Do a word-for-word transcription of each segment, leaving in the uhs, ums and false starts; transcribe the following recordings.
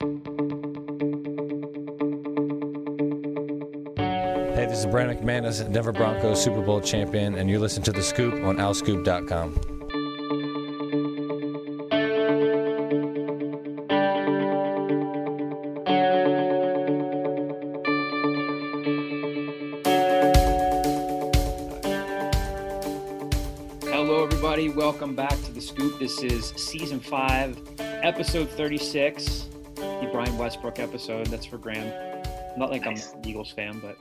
Hey, this is Brandon McManus, Denver Broncos Super Bowl champion, and you're listening to The Scoop on al scoop dot com. Hello, everybody. Welcome back to The Scoop. This is Season five, Episode thirty-six, the Brian Westbrook episode. That's for Graham. Not like nice. I'm an Eagles fan, but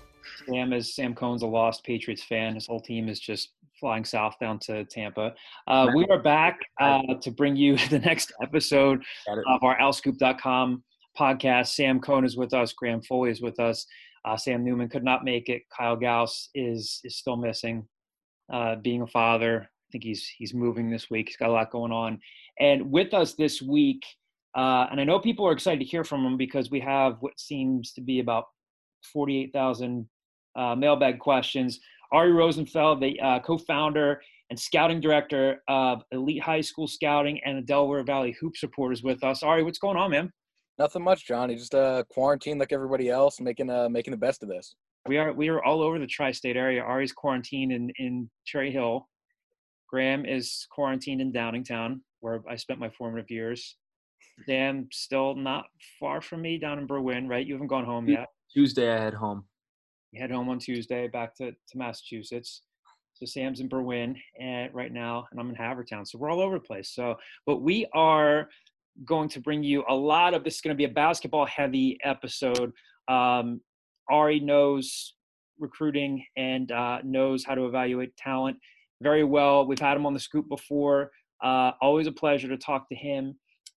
Sam is Sam Cohn's a lost Patriots fan. His whole team is just flying south down to Tampa. Uh, we are back uh, to bring you the next episode of our al scoop dot com podcast. Sam Cohn is with us. Graham Foley is with us. Uh, Sam Newman could not make it. Kyle Gauss is is still missing. Uh, being a father, I think he's he's moving this week. He's got a lot going on. And with us this week, uh, and I know people are excited to hear from him because we have what seems to be about forty-eight thousand uh, mailbag questions. Ari Rosenfeld, the uh, co-founder and scouting director of Elite High School Scouting and the Delaware Valley Hoops Report, is with us. Ari, what's going on, man? Nothing much, Johnny. Just uh, quarantine like everybody else, making uh, making the best of this. We are we are all over the tri-state area. Ari's quarantined in, in Cherry Hill. Graham is quarantined in Downingtown, where I spent my formative years. Dan, still not far from me, down in Berwyn, right? You haven't gone home yet. Tuesday I head home. You head home on Tuesday, back to, to Massachusetts. So Sam's in Berwyn and right now, and I'm in Havertown. So we're all over the place. So, but we are going to bring you a lot of this. Is going to be a basketball-heavy episode. Um, Ari knows recruiting and uh, knows how to evaluate talent very well. We've had him on the Scoop before. Uh, always a pleasure to talk to him.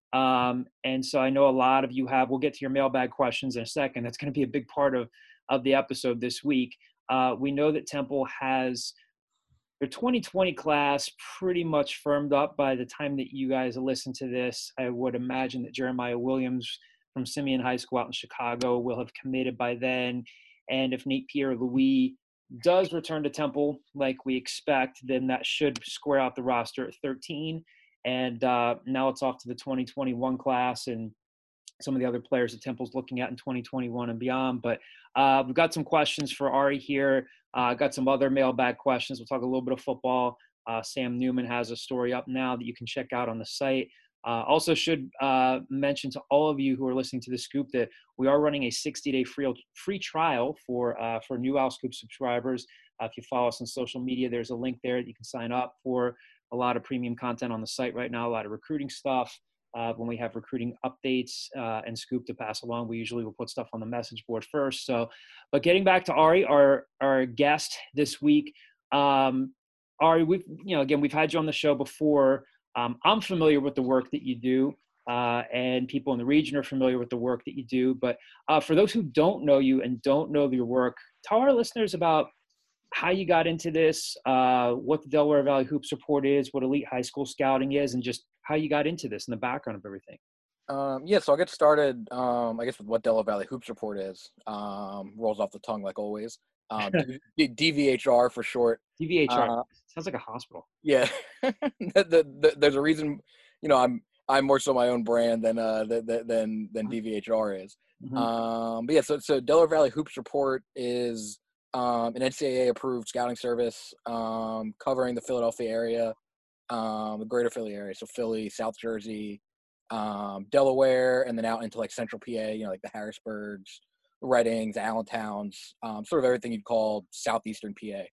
Um, and so I know a lot of you have, we'll get to your mailbag questions in a second. That's going to be a big part of, of the episode this week. Uh, we know that Temple has their twenty twenty class pretty much firmed up by the time that you guys listen to this. I would imagine that Jeremiah Williams from Simeon High School out in Chicago will have committed by then. And if Nate Pierre-Louis does return to Temple like we expect, then that should square out the roster at thirteen. And uh, now it's off to the twenty twenty-one class and some of the other players that Temple's looking at in twenty twenty-one and beyond. But uh, we've got some questions for Ari here. Uh, got some other mailbag questions. We'll talk a little bit of football. Uh, Sam Newman has a story up now that you can check out on the site. Uh, also should uh, mention to all of you who are listening to The Scoop that we are running a sixty-day free free trial for uh, for new Al Scoop subscribers. Uh, if you follow us on social media, there's a link there that you can sign up for. A lot of premium content on the site right now, a lot of recruiting stuff. Uh, when we have recruiting updates uh, and Scoop to pass along, we usually will put stuff on the message board first. So, but getting back to Ari, our our guest this week, um, Ari, we've you know again we've had you on the show before. Um, I'm familiar with the work that you do, uh, and people in the region are familiar with the work that you do. But uh, for those who don't know you and don't know your work, tell our listeners about how you got into this, uh, what the Delaware Valley Hoops Report is, what Elite High School Scouting is, and just how you got into this and the background of everything. Um, yeah, so I'll get started, um, I guess, with what Delaware Valley Hoops Report is. Um, rolls off the tongue like always. Um, D V H R for short. D V H R. Uh, Sounds like a hospital. Yeah. the, the, the, there's a reason, you know, I'm I'm more so my own brand than uh, than than, than D V H R is. Mm-hmm. Um, but yeah, so so Delaware Valley Hoops Report is um, an N C double A approved scouting service um, covering the Philadelphia area, um, the greater Philly area, so Philly, South Jersey, um, Delaware, and then out into like Central P A, you know, like the Harrisburgs, Reddings, Allentowns, um, sort of everything you'd call southeastern P A.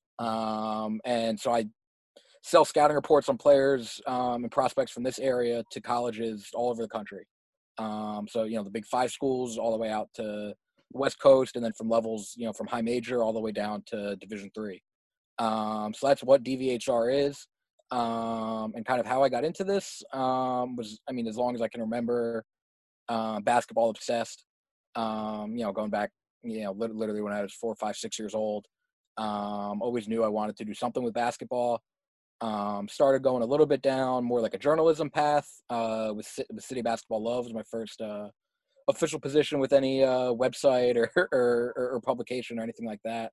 Um, and so I sell scouting reports on players um, and prospects from this area to colleges all over the country. Um, so, you know, the big five schools all the way out to West Coast, and then from levels, you know, from high major all the way down to Division three. Um, so that's what D V H R is. Um, and kind of how I got into this um, was, I mean, as long as I can remember, uh, basketball obsessed, um, you know, going back, you know, literally when I was four, five, six years old. Um, always knew I wanted to do something with basketball. Um, started going a little bit down more like a journalism path uh, with, with City Basketball Love was my first uh, official position with any uh, website or, or, or publication or anything like that.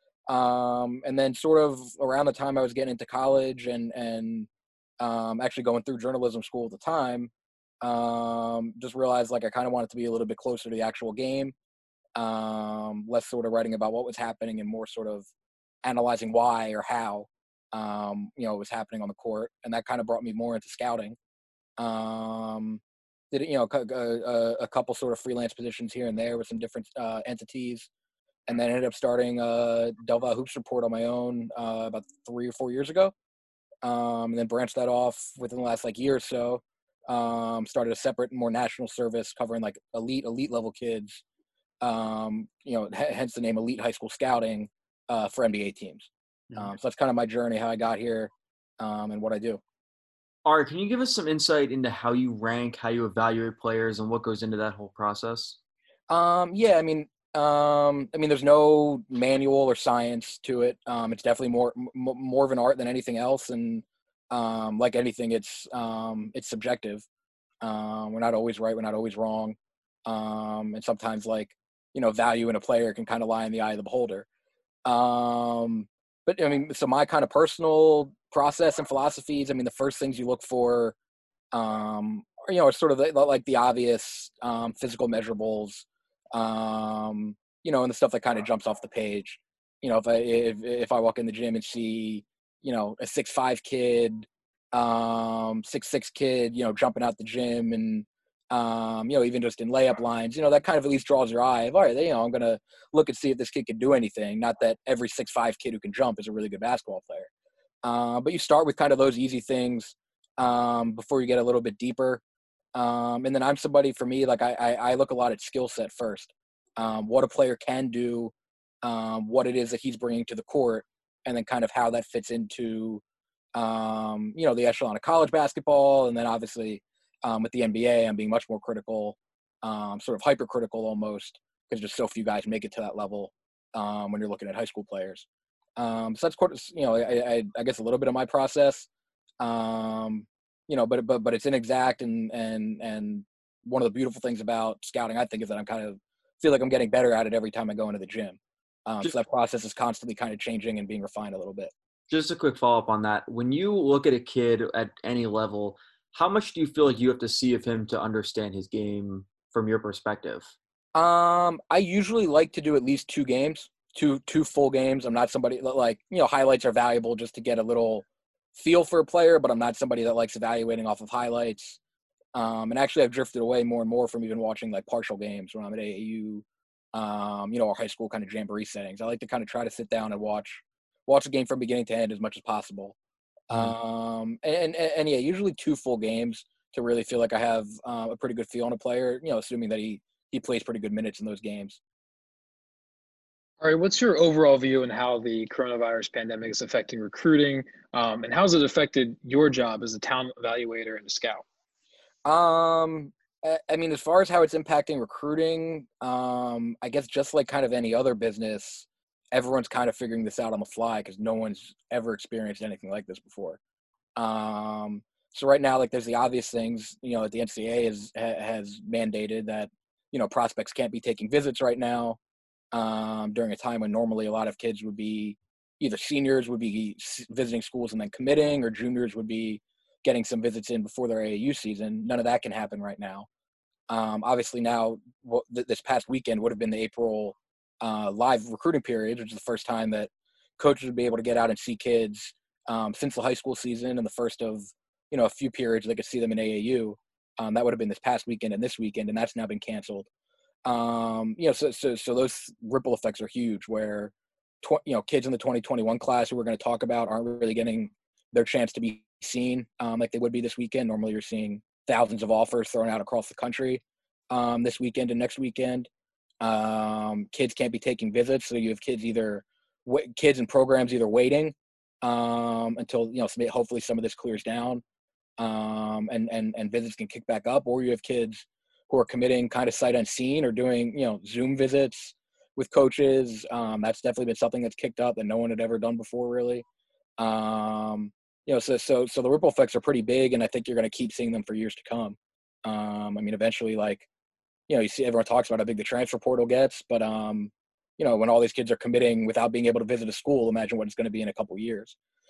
Um, and then sort of around the time I was getting into college and, and um, actually going through journalism school at the time, Um, just realized like I kind of wanted to be a little bit closer to the actual game, um, less sort of writing about what was happening and more sort of analyzing why or how, um, you know, it was happening on the court. And that kind of brought me more into scouting. Um, did it, you know, a, a, a couple sort of freelance positions here and there with some different uh, entities. And then ended up starting uh, Del Valle Hoops Report on my own uh, about three or four years ago. Um, and then branched that off within the last like year or so. Um, started a separate, more national service covering like elite, elite level kids. Um, you know, h- hence the name Elite High School Scouting uh, for N B A teams. Um, so that's kind of my journey, how I got here, um, and what I do. All right, can you give us some insight into how you rank, how you evaluate players, and what goes into that whole process? Um, yeah, I mean, um, I mean, there's no manual or science to it. Um, it's definitely more m- more of an art than anything else, and um, like anything, it's um, it's subjective. Um, we're not always right. We're not always wrong. Um, and sometimes, like, you know, value in a player can kind of lie in the eye of the beholder. Um, but I mean, so my kind of personal process and philosophies, I mean, the first things you look for, um, are, you know, are sort of the, like the obvious um, physical measurables, um, you know, and the stuff that kind of jumps off the page. You know, if I if if I walk in the gym and see, you know, a six five kid, um, six six kid, you know, jumping out the gym and um, you know, even just in layup lines, you know, that kind of at least draws your eye of, all right, you know, I'm going to look and see if this kid can do anything. Not that every six five kid who can jump is a really good basketball player. Uh, but you start with kind of those easy things um, before you get a little bit deeper. Um, and then I'm somebody, for me, like I, I, I look a lot at skill set first, um, what a player can do, um, what it is that he's bringing to the court, and then kind of how that fits into, um, you know, the echelon of college basketball. And then obviously um, with the N B A, I'm being much more critical, um, sort of hypercritical almost, because just so few guys make it to that level um, when you're looking at high school players. Um, so that's, you know, I, I, I guess a little bit of my process, um, you know, but, but, but it's inexact. And, and, and one of the beautiful things about scouting, I think, is that I'm kind of feel like I'm getting better at it every time I go into the gym. Um, so that process is constantly kind of changing and being refined a little bit. Just a quick follow-up on that. When you look at a kid at any level, how much do you feel like you have to see of him to understand his game from your perspective? Um, I usually like to do at least two games, two two full games. I'm not somebody that, like, you know, highlights are valuable just to get a little feel for a player, but I'm not somebody that likes evaluating off of highlights. Um, and actually I've drifted away more and more from even watching like partial games when I'm at A A U, um, you know, or high school kind of jamboree settings. I like to kind of try to sit down and watch watch the game from beginning to end as much as possible. Mm-hmm. Um, and, and, and yeah, usually two full games to really feel like I have uh, a pretty good feel on a player, you know, assuming that he, he plays pretty good minutes in those games. All right, what's your overall view on how the coronavirus pandemic is affecting recruiting, um, and how has it affected your job as a talent evaluator and a scout? Um, I mean, as far as how it's impacting recruiting, um, I guess just like kind of any other business, everyone's kind of figuring this out on the fly because no one's ever experienced anything like this before. Um, so right now, like, there's the obvious things, you know, that the N C double A has has mandated that, you know, prospects can't be taking visits right now um, during a time when normally a lot of kids would be either seniors would be visiting schools and then committing, or juniors would be getting some visits in before their A A U season. None of that can happen right now. Um, obviously now, well, th- this past weekend would have been the April uh, live recruiting period, which is the first time that coaches would be able to get out and see kids um, since the high school season, and the first of, you know, a few periods they could see them in A A U. Um, that would have been this past weekend and this weekend, and that's now been canceled. Um, you know, so, so, so those ripple effects are huge where, tw- you know, kids in the twenty twenty-one class who we're going to talk about aren't really getting their chance to be seen um, like they would be this weekend. Normally you're seeing thousands of offers thrown out across the country um, this weekend and next weekend. Um, kids can't be taking visits. So you have kids either w- kids and programs either waiting um, until, you know, some, hopefully some of this clears down um, and, and, and visits can kick back up, or you have kids who are committing kind of sight unseen or doing, you know, Zoom visits with coaches. Um, that's definitely been something that's kicked up that no one had ever done before, really. Um, you know, so, so, so the ripple effects are pretty big, and I think you're going to keep seeing them for years to come. Um, I mean, eventually, like, you know, you see everyone talks about how big the transfer portal gets, but, um, you know, when all these kids are committing without being able to visit a school, imagine what it's going to be in a couple of years.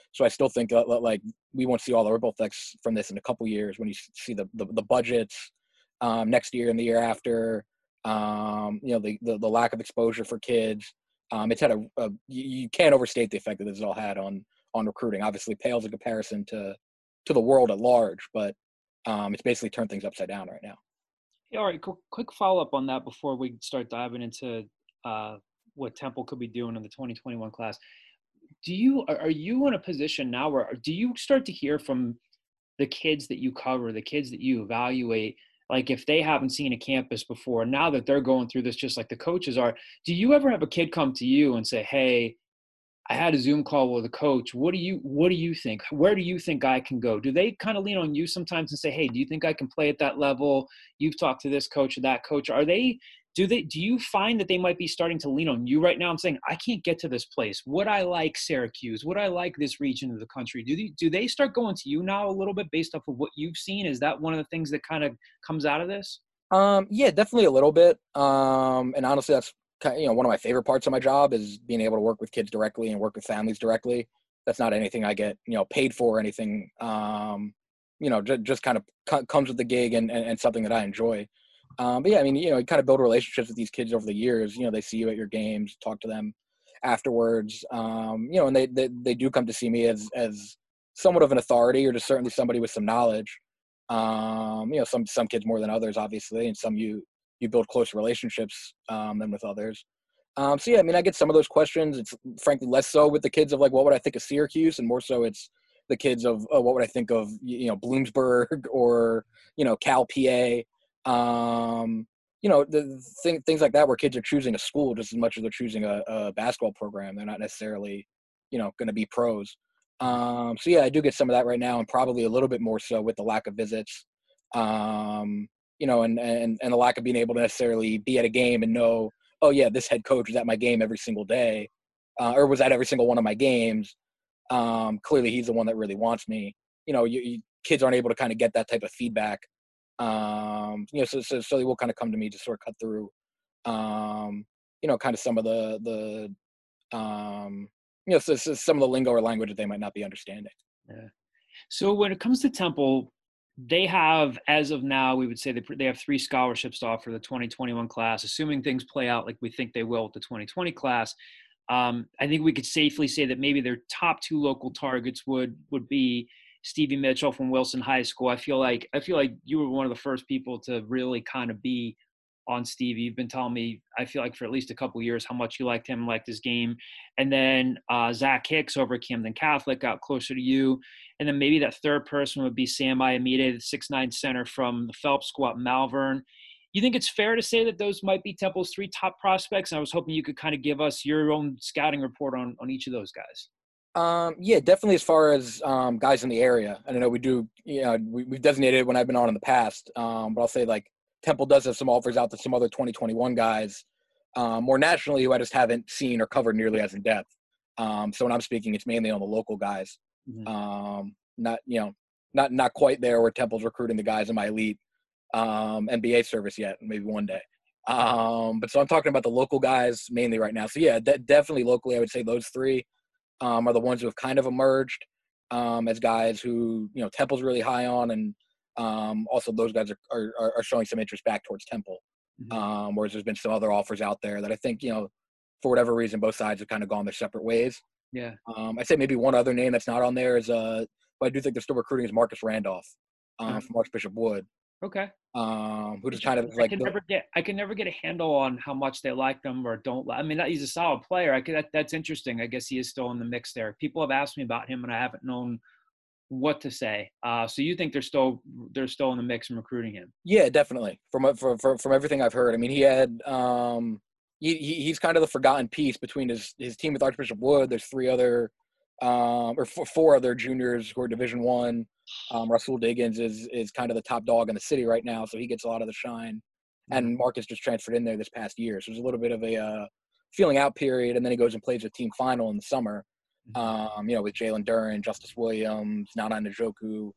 So I still think that, like, we won't see all the ripple effects from this in a couple years when you see the the, the budgets um, next year and the year after. Um, you know, the, the the lack of exposure for kids. Um, it's had a, a you, you can't overstate the effect that this has all had on on recruiting. Obviously, pales in comparison to to the world at large, but um, it's basically turned things upside down right now. Yeah, all right, quick, quick follow up on that before we start diving into uh, what Temple could be doing in the twenty twenty-one class. Do you are are you in a position now where do you start to hear from the kids that you cover, the kids that you evaluate, like if they haven't seen a campus before, now that they're going through this just like the coaches are, do you ever have a kid come to you and say, hey, I had a Zoom call with a coach. What do you what do you think? Where do you think I can go? Do they kind of lean on you sometimes and say, hey, do you think I can play at that level? You've talked to this coach or that coach. Are they do they do you find that they might be starting to lean on you right now and saying, I can't get to this place? Would I like Syracuse? Would I like this region of the country? Do they do they start going to you now a little bit based off of what you've seen? Is that one of the things that kind of comes out of this? Um, yeah, definitely a little bit. Um, and honestly, that's kind of, you know, one of my favorite parts of my job is being able to work with kids directly and work with families directly. That's not anything I get, you know, paid for or anything. Um, you know, just, just kind of c- comes with the gig and, and, and something that I enjoy. Um, but yeah, I mean, you know, you kind of build relationships with these kids over the years. You know, they see you at your games, talk to them afterwards. Um, you know, and they, they they do come to see me as as somewhat of an authority, or just certainly somebody with some knowledge. Um, you know, some some kids more than others, obviously, and some you you build close relationships um, than with others. Um, so yeah, I mean, I get some of those questions. It's frankly less so with the kids of like, what would I think of Syracuse, and more so it's the kids of oh, what would I think of, you know, Bloomsburg or, you know, Cal P A. Um, you know, the thing, things like that, where kids are choosing a school just as much as they're choosing a, a basketball program. They're not necessarily, you know, going to be pros. Um, so yeah, I do get some of that right now, and probably a little bit more so with the lack of visits. Um, you know, and, and, and the lack of being able to necessarily be at a game and know, oh yeah, this head coach was at my game every single day, uh, or was at every single one of my games. Um, clearly he's the one that really wants me. You know, you, you, kids aren't able to kind of get that type of feedback. Um, you know, so, so, so they will kind of come to me to sort of cut through, um, you know, kind of some of the, the, um, you know, so, so some of the lingo or language that they might not be understanding. Yeah. So when it comes to Temple, they have, as of now, we would say they they have three scholarships to offer the twenty twenty-one class, assuming things play out like we think they will with the twenty twenty class. Um, I think we could safely say that maybe their top two local targets would would be Stevie Mitchell from Wilson High School. I feel like I feel like you were one of the first people to really kind of be on Stevie. You've been telling me, I feel like for at least a couple of years, how much you liked him, liked his game. And then uh, Zach Hicks over at Camden Catholic got closer to you. And then maybe that third person would be Sam Iamide, the six nine center from the Phelps School at Malvern. You think it's fair to say that those might be Temple's three top prospects? And I was hoping you could kind of give us your own scouting report on, on each of those guys. Um, yeah, definitely as far as um, guys in the area. I don't know, we do, you know, we, we've designated when I've been on in the past, um, but I'll say like Temple does have some offers out to some other twenty twenty-one guys um, more nationally who I just haven't seen or covered nearly as in depth. Um, so when I'm speaking, it's mainly on the local guys. Mm-hmm. Um, not, you know, not, not quite there where Temple's recruiting the guys in my elite um, N B A service yet, maybe one day. Um, but so I'm talking about the local guys mainly right now. So yeah, de- definitely locally, I would say those three um, are the ones who have kind of emerged um, as guys who, you know, Temple's really high on, and um, also those guys are, are, are showing some interest back towards Temple. Mm-hmm. Um, whereas there's been some other offers out there that I think, you know, for whatever reason, both sides have kind of gone their separate ways. Yeah. Um, I'd say maybe one other name that's not on there is, uh, but I do think they're still recruiting, is Marcus Randolph um, uh-huh. from Archbishop Wood. Okay. Um, who just kind of I like can the, never get I can never get a handle on how much they like them or don't like. I mean, he's a solid player. I could that, that's interesting. I guess he is still in the mix there. People have asked me about him, and I haven't known what to say. Uh, so you think they're still they're still in the mix and recruiting him? Yeah, definitely. From from from, from everything I've heard, I mean, he had um, he, he he's kind of the forgotten piece between his his team with Archbishop Wood. There's three other um, or four, four other juniors who are Division One. Um, Rasul Diggins is is kind of the top dog in the city right now, so he gets a lot of the shine. And Marcus just transferred in there this past year, so there's a little bit of a uh, feeling out period, and then he goes and plays a team final in the summer. Um, you know, with Jalen Duran, Justice Williams, Nana Njoku,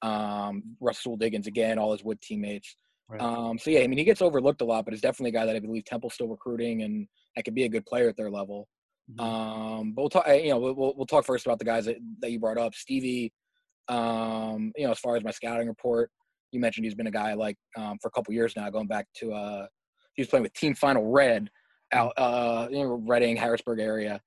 um, Rasul Diggins again, all his Wood teammates. Right. Um, so yeah, I mean, he gets overlooked a lot, but it's definitely a guy that I believe Temple's still recruiting, and that could be a good player at their level. Mm-hmm. Um, but we'll talk. You know, we'll we'll talk first about the guys that, that you brought up, Stevie. Um, you know, as far as my scouting report, you mentioned he's been a guy like um, for a couple years now, going back to uh, he was playing with Team Final Red out uh, you know, Reading, Harrisburg area.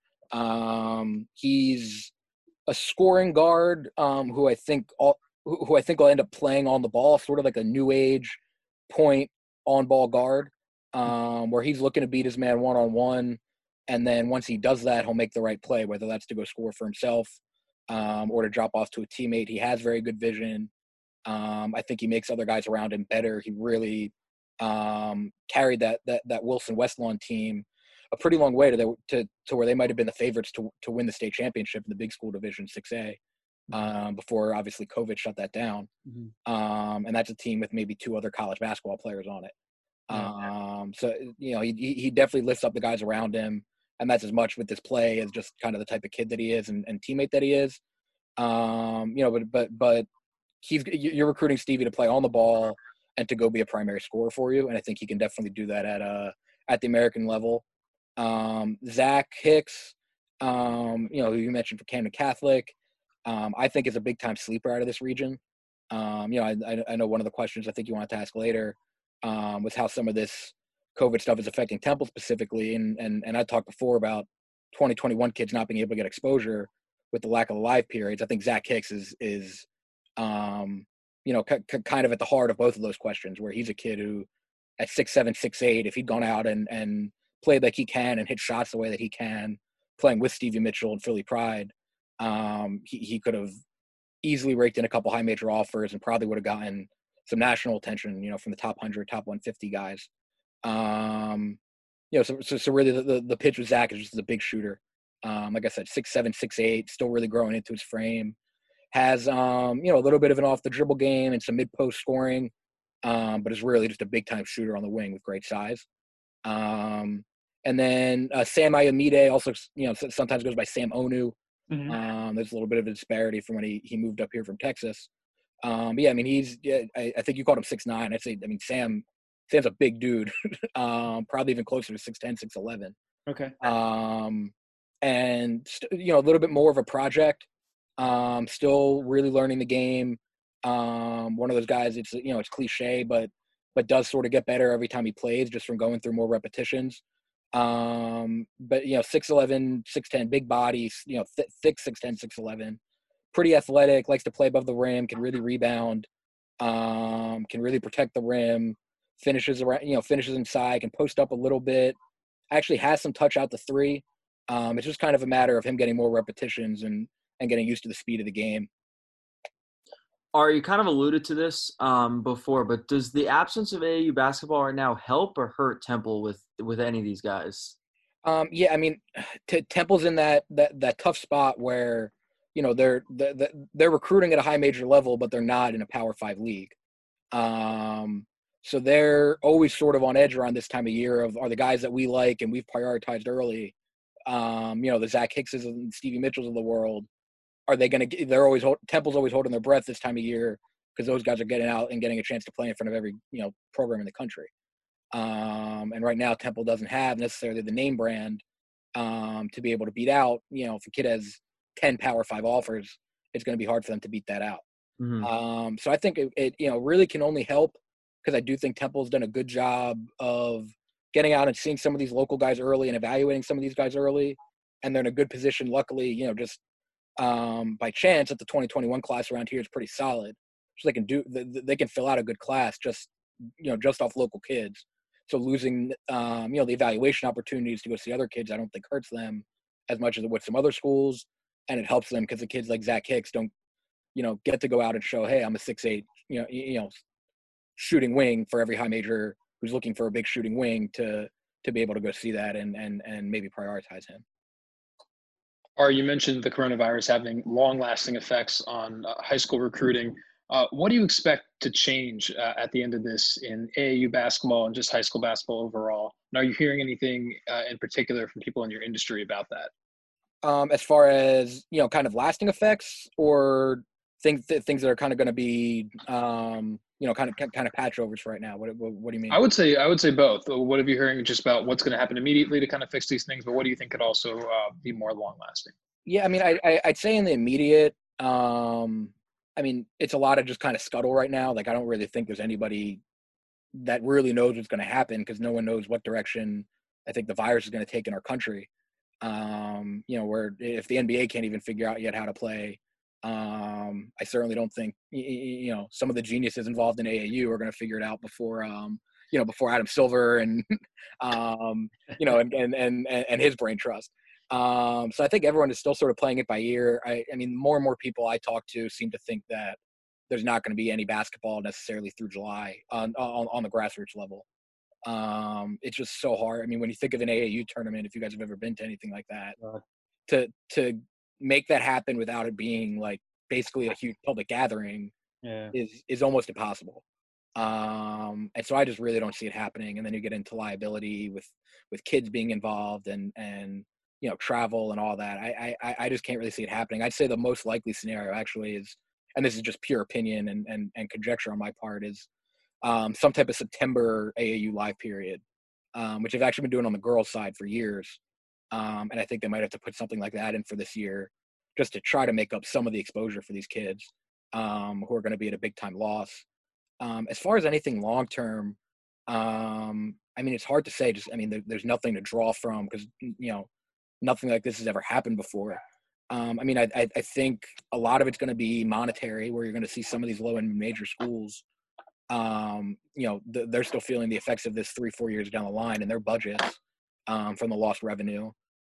Um, he's a scoring guard um, who I think all, who I think will end up playing on the ball, sort of like a new age point on ball guard, um, where he's looking to beat his man one on one, and then once he does that, he'll make the right play, whether that's to go score for himself um, or to drop off to a teammate. He has very good vision. Um, I think he makes other guys around him better. He really um, carried that that that Wilson Westlawn team a pretty long way to the, to to where they might have been the favorites to to win the state championship in the big school division six A, um, before obviously COVID shut that down. Mm-hmm. Um, and that's a team with maybe two other college basketball players on it. Um, so you know he he definitely lifts up the guys around him, and that's as much with this play as just kind of the type of kid that he is and, and teammate that he is. Um, you know, but but but he's you're recruiting Stevie to play on the ball and to go be a primary scorer for you, and I think he can definitely do that at uh at the American level. Um, Zach Hicks, um, you know, who you mentioned for Camden Catholic, um, I think is a big time sleeper out of this region. Um, you know, I, I know one of the questions I think you wanted to ask later um, was how some of this COVID stuff is affecting Temple specifically. And, and, and I talked before about twenty twenty-one kids not being able to get exposure with the lack of live periods. I think Zach Hicks is, is um, you know, c- c- kind of at the heart of both of those questions, where he's a kid who at six seven, six eight, if he'd gone out and, and played like he can and hit shots the way that he can, playing with Stevie Mitchell and Philly Pride, um, he, he could have easily raked in a couple high major offers and probably would have gotten some national attention, you know, from the top one hundred, top one fifty guys. Um, you know, so, so, so really the, the, the pitch with Zach is just a big shooter. Um, like I said, six seven, six eight, still really growing into his frame. Has, um, you know, a little bit of an off the dribble game and some mid-post scoring, um, but is really just a big-time shooter on the wing with great size. Um, and then uh, Sam Ayomide also, you know, sometimes goes by Sam Onu. Mm-hmm. Um, there's a little bit of a disparity from when he, he moved up here from Texas. Um, but yeah, I mean, he's, yeah, I, I think you called him six nine. I'd say, I mean, Sam, Sam's a big dude, um, probably even closer to six ten, six eleven. Okay. Um, and, you know, a little bit more of a project, um, still really learning the game. Um, one of those guys, it's, you know, it's cliche, but, but does sort of get better every time he plays just from going through more repetitions. Um, but, you know, six eleven, six ten, big body, you know, th- thick six ten, six eleven, pretty athletic, likes to play above the rim, can really rebound, um, can really protect the rim, finishes around, you know, finishes inside, can post up a little bit, actually has some touch out the three. Um, it's just kind of a matter of him getting more repetitions and, and getting used to the speed of the game. Ari, you kind of alluded to this um, before, but does the absence of A A U basketball right now help or hurt Temple with with any of these guys? Um, yeah, I mean, t- Temple's in that, that that tough spot where, you know, they're they're, they're recruiting at a high major level, but they're not in a Power Five league. Um, so they're always sort of on edge around this time of year of, are the guys that we like and we've prioritized early, um, you know, the Zach Hickses and Stevie Mitchells of the world, are they going to – they're always – Temple's always holding their breath this time of year because those guys are getting out and getting a chance to play in front of every, you know, program in the country. Um, and right now Temple doesn't have necessarily the name brand um, to be able to beat out. You know, if a kid has ten Power Five offers, it's going to be hard for them to beat that out. Mm-hmm. Um, so I think it, it, you know, really can only help because I do think Temple's done a good job of getting out and seeing some of these local guys early and evaluating some of these guys early. And they're in a good position, luckily, you know, just um, by chance that the twenty twenty-one class around here is pretty solid. So they can do, they can fill out a good class just, you know, just off local kids. So losing, um, you know, the evaluation opportunities to go see other kids, I don't think hurts them as much as it would some other schools. And it helps them because the kids like Zach Hicks don't, you know, get to go out and show, hey, I'm a six eight, you know, you know, shooting wing for every high major who's looking for a big shooting wing to to be able to go see that and and and maybe prioritize him. Ari, you mentioned the coronavirus having long-lasting effects on uh, high school recruiting. Uh, what do you expect to change uh, at the end of this in A A U basketball and just high school basketball overall? And are you hearing anything uh, in particular from people in your industry about that? Um, as far as, you know, kind of lasting effects or things, th- things that are kind of going to be um, you know, kind of kind of patchovers right now? What, what what do you mean? I would say I would say both. What have you hearing just about what's going to happen immediately to kind of fix these things, but what do you think could also uh, be more long lasting? Yeah, I mean, I, I I'd say in the immediate, um, I mean, it's a lot of just kind of scuttle right now. Like, I don't really think there's anybody that really knows what's going to happen because no one knows what direction I think the virus is going to take in our country. Um, you know, where if the N B A can't even figure out yet how to play, um, I certainly don't think, you know, some of the geniuses involved in A A U are going to figure it out before, um, you know, before Adam Silver and, um, you know, and, and, and, and his brain trust. Um, so I think everyone is still sort of playing it by ear. I, I mean, more and more people I talk to seem to think that there's not going to be any basketball necessarily through July on, on, on the grassroots level. Um, it's just so hard. I mean, when you think of an A A U tournament, if you guys have ever been to anything like that, uh, to, to make that happen without it being like basically a huge public gathering yeah. is, is almost impossible. Um, and so I just really don't see it happening. And then you get into liability with, with kids being involved and, and, you know, travel and all that. I, I, I just can't really see it happening. I'd say the most likely scenario actually is, and this is just pure opinion and, and, and conjecture on my part, is um, some type of September A A U live period, um, which I've actually been doing on the girls' side for years. Um, and I think they might have to put something like that in for this year just to try to make up some of the exposure for these kids um, who are going to be at a big time loss. Um, as far as anything long-term, um, I mean, it's hard to say. Just, I mean, there, there's nothing to draw from because, you know, nothing like this has ever happened before. Um, I mean, I, I, I think a lot of it's going to be monetary, where you're going to see some of these low and major schools, um, you know, th- they're still feeling the effects of this three, four years down the line in their budgets um, from the lost revenue.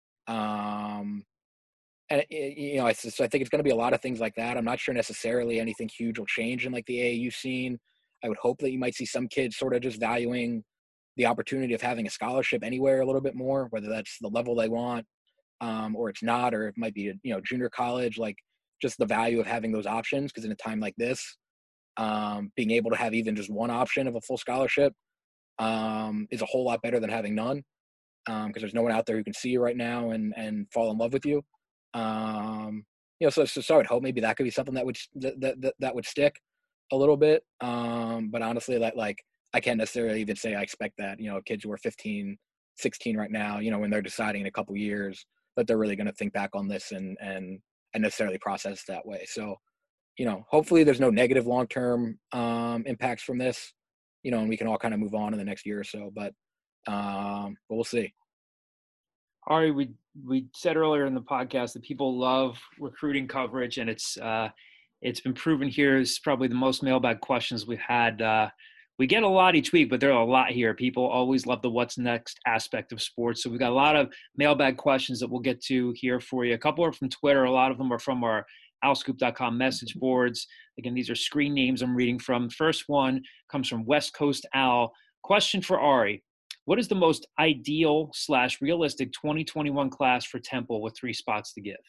Um, and, it, you know, I, so I think it's going to be a lot of things like that. I'm not sure necessarily anything huge will change in like the A A U scene. I would hope that you might see some kids sort of just valuing the opportunity of having a scholarship anywhere a little bit more, whether that's the level they want, um, or it's not, or it might be, a, you know, junior college, like just the value of having those options. Because in a time like this, um, being able to have even just one option of a full scholarship um, is a whole lot better than having none. Um, because there's no one out there who can see you right now and, and fall in love with you. Um, you know, so, so, so I would hope maybe that could be something that would, that, that, that would stick a little bit. Um, but honestly, that like, I can't necessarily even say I expect that, you know, kids who are fifteen, sixteen right now, you know, when they're deciding in a couple years that they're really going to think back on this and, and, and necessarily process that way. So, you know, hopefully there's no negative long-term um, impacts from this, you know, and we can all kind of move on in the next year or so, but, um, but we'll see. Ari, we we said earlier in the podcast that people love recruiting coverage, and it's uh, it's been proven here is probably the most mailbag questions we've had. Uh, we get a lot each week, but there are a lot here. People always love the what's next aspect of sports. So we've got a lot of mailbag questions that we'll get to here for you. A couple are from Twitter. A lot of them are from our owl scoop dot com message boards. Again, these are screen names I'm reading from. First one comes from West Coast Owl. Question for Ari. What is the most ideal slash realistic twenty twenty-one class for Temple with three spots to give?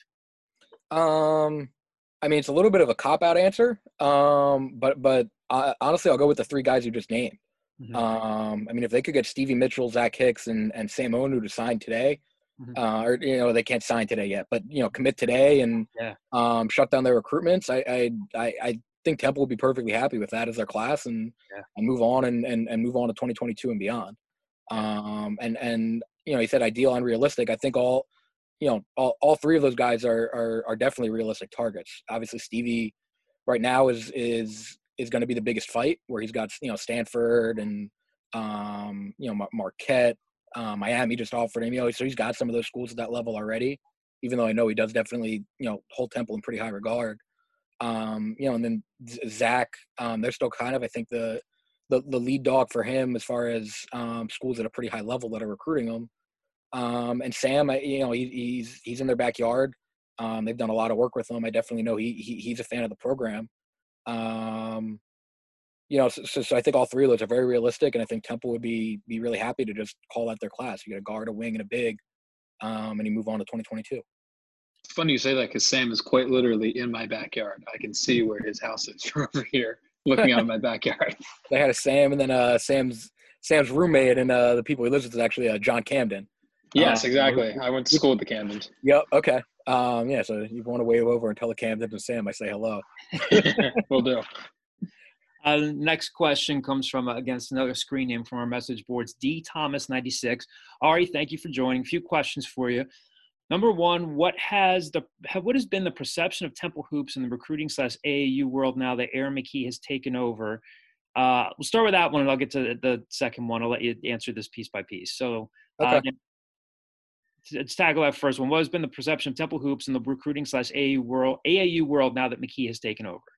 Um, I mean, it's a little bit of a cop-out answer, um, but but uh, honestly, I'll go with the three guys you just named. Mm-hmm. Um, I mean, if they could get Stevie Mitchell, Zach Hicks, and, and Sam Onu to sign today, mm-hmm. uh, or, you know, they can't sign today yet, but, you know, commit today and yeah. um, shut down their recruitments, I, I, I, I think Temple will be perfectly happy with that as their class and, yeah. and move on and, and, and move on to twenty twenty-two and beyond. Um, and, and, you know, he said ideal, unrealistic. I think all, you know, all, all three of those guys are, are, are definitely realistic targets. Obviously Stevie right now is, is, is going to be the biggest fight where he's got, you know, Stanford and, um, you know, Mar- Marquette, uh, Miami just offered him, you know, so he's got some of those schools at that level already, even though I know he does definitely, you know, hold Temple in pretty high regard. Um, you know, and then Zach, um, they're still kind of, I think the, the, the lead dog for him as far as um, schools at a pretty high level that are recruiting him. Um, and Sam, I, you know, he, he's he's in their backyard. Um, they've done a lot of work with him. I definitely know he, he he's a fan of the program. Um, you know, so, so, so I think all three of those are very realistic, and I think Temple would be be really happy to just call out their class. You get a guard, a wing, and a big, um, and you move on to twenty twenty-two. It's funny you say that because Sam is quite literally in my backyard. I can see where his house is from over here, looking out of my backyard. They had a Sam, and then uh, Sam's Sam's roommate and uh, the people he lives with is actually uh, John Camden. Yes, uh, exactly. I went to school with the Camdens. Yep. Okay. Um, yeah. So you want to wave over and tell the Camdens and Sam I say hello. Will do. Uh, next question comes from, uh, against another screen name from our message boards, D Thomas ninety-six. Ari, thank you for joining. A few questions for you. Number one, what has the what has been the perception of Temple hoops in the recruiting slash A A U world now that Aaron McKie has taken over? Uh, we'll start with that one, and I'll get to the second one. I'll let you answer this piece by piece. So, uh, Okay. let's tackle that first one. What has been the perception of Temple hoops in the recruiting slash A A U world A A U world now that McKie has taken over?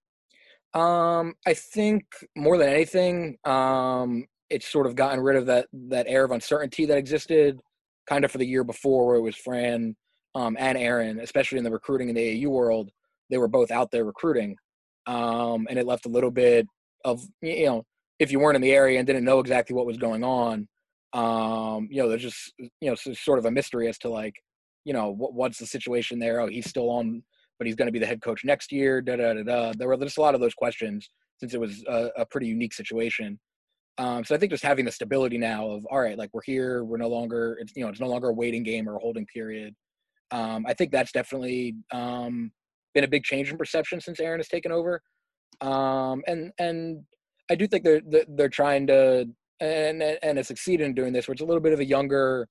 Um, I think more than anything, um, it's sort of gotten rid of that that air of uncertainty that existed kind of for the year before, where it was Fran um, and Aaron, especially in the recruiting in the A A U world. They were both out there recruiting, um, and it left a little bit of, you know, if you weren't in the area and didn't know exactly what was going on, um, you know, there's just, you know, sort of a mystery as to, like, you know, what, what's the situation there? Oh, he's still on, but he's going to be the head coach next year. Da da da da. There were just a lot of those questions since it was a, a pretty unique situation. Um, so I think just having the stability now of, all right, like, we're here, we're no longer, it's, you know, it's no longer a waiting game or a holding period. Um, I think that's definitely um, been a big change in perception since Aaron has taken over. Um, and and I do think they're they're trying to and and have succeeded in doing this, where it's a little bit of a younger,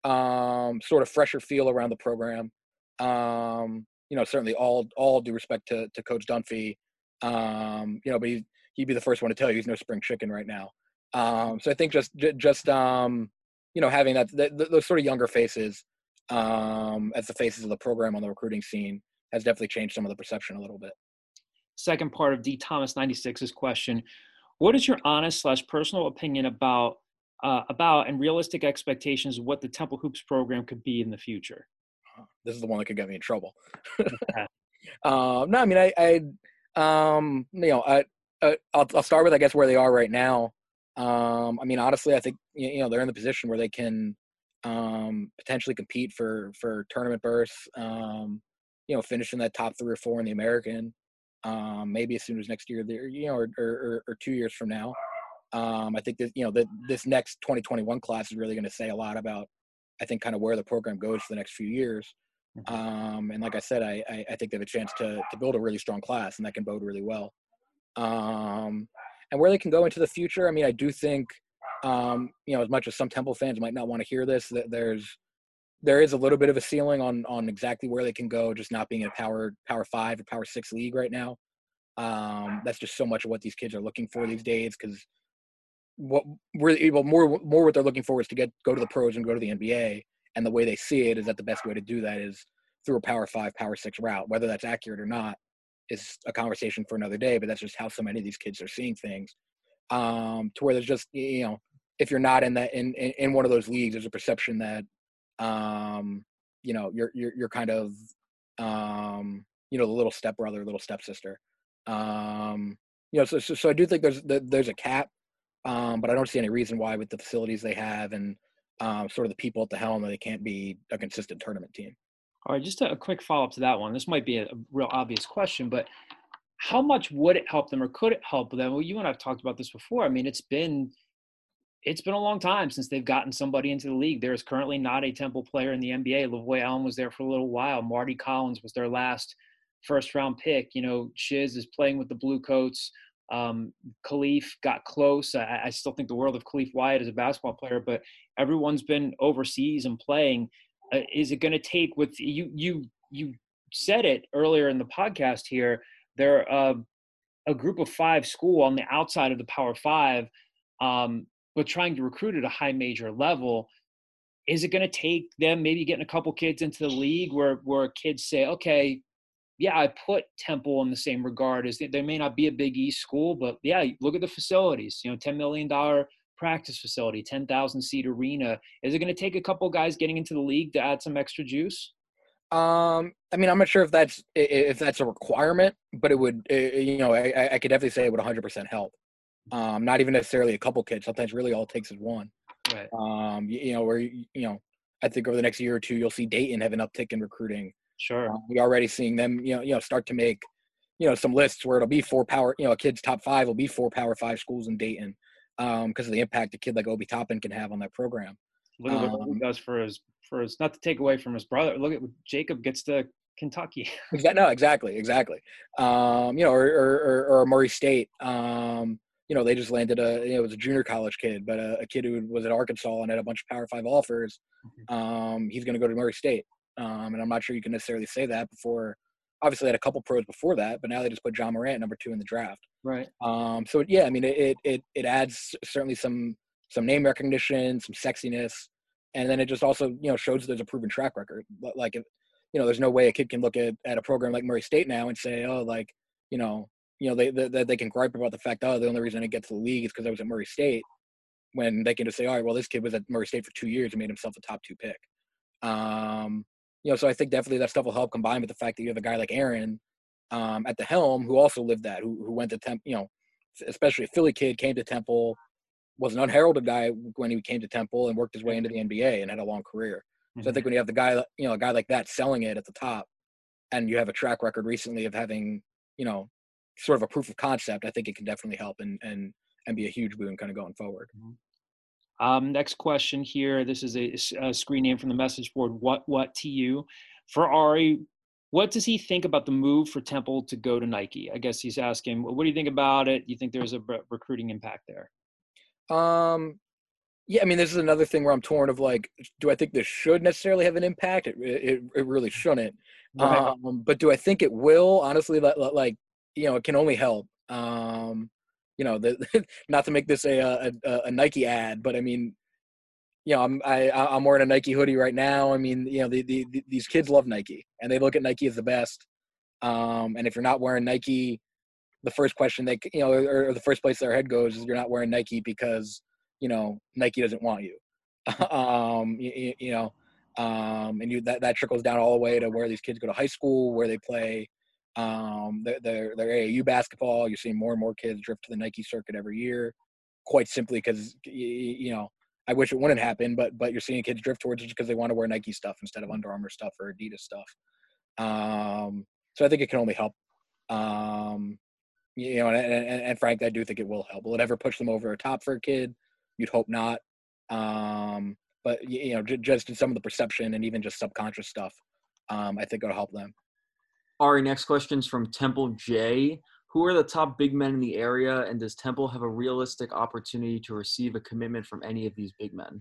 um, sort of fresher feel around the program. Um, you know, certainly all all due respect to to Coach Dunphy, um, you know, but he he'd be the first one to tell you he's no spring chicken right now. Um, so I think just just um, you know, having that, that those sort of younger faces um, as the faces of the program on the recruiting scene has definitely changed some of the perception a little bit. Second part of D Thomas ninety-six's question: what is your honest slash personal opinion about uh, about and realistic expectations of what the Temple Hoops program could be in the future? This is the one that could get me in trouble. Okay. um, no, I mean, I, I um, you know, I, I I'll, I'll start with, I guess, where they are right now. Um, I mean, honestly, I think, you know, they're in the position where they can um, potentially compete for for tournament berths. Um, you know, finish in that top three or four in the American. Um, maybe as soon as next year, there, you know, or, or, or two years from now. Um, I think that, you know, that this next twenty twenty-one class is really going to say a lot about, I think, kind of where the program goes for the next few years. Um, and like I said, I, I, I think they have a chance to to build a really strong class, and that can bode really well. Um, and where they can go into the future, I mean, I do think, um, you know, as much as some Temple fans might not want to hear this, that there's there is a little bit of a ceiling on on exactly where they can go, just not being in a power power five or power six league right now. Um, that's just so much of what these kids are looking for these days, because what we're well, more more what they're looking for is to get go to the pros and go to the N B A. And the way they see it is that the best way to do that is through a power five, power six route. Whether that's accurate or not is a conversation for another day, but that's just how so many of these kids are seeing things. Um, to where there's just, you know, if you're not in that in, in, in one of those leagues, there's a perception that um, you know, you're you're you're kind of um, you know, the little stepbrother, little stepsister. Um, you know, so, so so I do think there's there's a cap, um, but I don't see any reason why, with the facilities they have and Um, sort of the people at the helm, that they can't be a consistent tournament team. All right, just a, a quick follow-up to that one. This might be a, a real obvious question, but how much would it help them, or could it help them? Well, you and I've talked about this before. I mean, it's been it's been a long time since they've gotten somebody into the league. There is currently not a Temple player in the N B A. Lavoy Allen was there for a little while. Marty Collins was their last first-round pick. You know, Shiz is playing with the Blue Coats. Um, Khalif got close. I, I still think the world of Khalif Wyatt as a basketball player, but everyone's been overseas and playing. Uh, is it going to take, with you, you, you said it earlier in the podcast here, they're uh, a group of five school on the outside of the Power Five, um, but trying to recruit at a high major level. Is it going to take them maybe getting a couple kids into the league where, where kids say, okay, yeah, I put Temple in the same regard as they, they may not be a Big East school, but yeah, look at the facilities, you know, ten million dollars practice facility, ten thousand seat arena. Is it going to take a couple guys getting into the league to add some extra juice? Um, I mean, I'm not sure if that's, if that's a requirement, but it would, you know, I, I could definitely say it would one hundred percent help. Um, not even necessarily a couple kids. Sometimes really all it takes is one. Right. Um, you, you know, where, you know, I think over the next year or two, you'll see Dayton have an uptick in recruiting. Sure. Um, we're already seeing them, you know, you know, start to make, you know, some lists where it'll be four power, you know, a kid's top five will be four power five schools in Dayton, um, because of the impact a kid like Obi Toppin can have on that program. Look at what Um, he does for his, for his, not to take away from his brother. Look at what Jacob gets to Kentucky. Exactly. No, exactly, exactly. Um, you know, or or, or, or Murray State. Um, you know, they just landed a you know it was a junior college kid, but a, a kid who was at Arkansas and had a bunch of Power Five offers. Um, he's going to go to Murray State, um, and I'm not sure you can necessarily say that before. Obviously, they had a couple pros before that, but now they just put John Morant number two in the draft. Right. Um, so yeah, I mean, it it it adds certainly some some name recognition, some sexiness, and then it just also you know shows there's a proven track record. Like if, you know, there's no way a kid can look at, at a program like Murray State now and say, oh, like you know, you know they they, they can gripe about the fact, oh, the only reason I didn't get to the league is because I was at Murray State, when they can just say, all right, well, this kid was at Murray State for two years and made himself a top two pick. Um, you know, so I think definitely that stuff will help combined with the fact that you have a guy like Aaron um, at the helm who also lived that, who who went to Temple, you know, especially a Philly kid, came to Temple, was an unheralded guy when he came to Temple and worked his way into the N B A and had a long career. Mm-hmm. So I think when you have the guy, you know, a guy like that selling it at the top, and you have a track record recently of having, you know, sort of a proof of concept, I think it can definitely help and and and be a huge boon kind of going forward. Mm-hmm. Um, next question here. This is a, a screen name from the message board. What, what to you? For Ari, what does he think about the move for Temple to go to Nike? I guess he's asking, what do you think about it? Do you think there's a re- recruiting impact there? Um, yeah, I mean, this is another thing where I'm torn of like, do I think this should necessarily have an impact? It it, it really shouldn't. Right. Um, but do I think it will? Honestly, like, like you know, it can only help. Um, you know, the, not to make this a, a a Nike ad, but I mean, you know, I'm I, I'm wearing a Nike hoodie right now. I mean, you know, the, the, the, these kids love Nike, and they look at Nike as the best. Um, and if you're not wearing Nike, the first question they, you know, or, or the first place their head goes is you're not wearing Nike because, you know, Nike doesn't want you. um, you, you know, um, and you that that trickles down all the way to where these kids go to high school, where they play. Um, their, their, their A A U basketball, you're seeing more and more kids drift to the Nike circuit every year, quite simply because, you know, I wish it wouldn't happen, but but you're seeing kids drift towards it because they want to wear Nike stuff instead of Under Armour stuff or Adidas stuff. Um, so I think it can only help. Um, you know, and, and, and frankly, I do think it will help. Will it ever push them over a top for a kid? You'd hope not. Um, but, you know, j- just in some of the perception and even just subconscious stuff, um, I think it'll help them. Ari, next question is from Temple J. Who are the top big men in the area, and does Temple have a realistic opportunity to receive a commitment from any of these big men?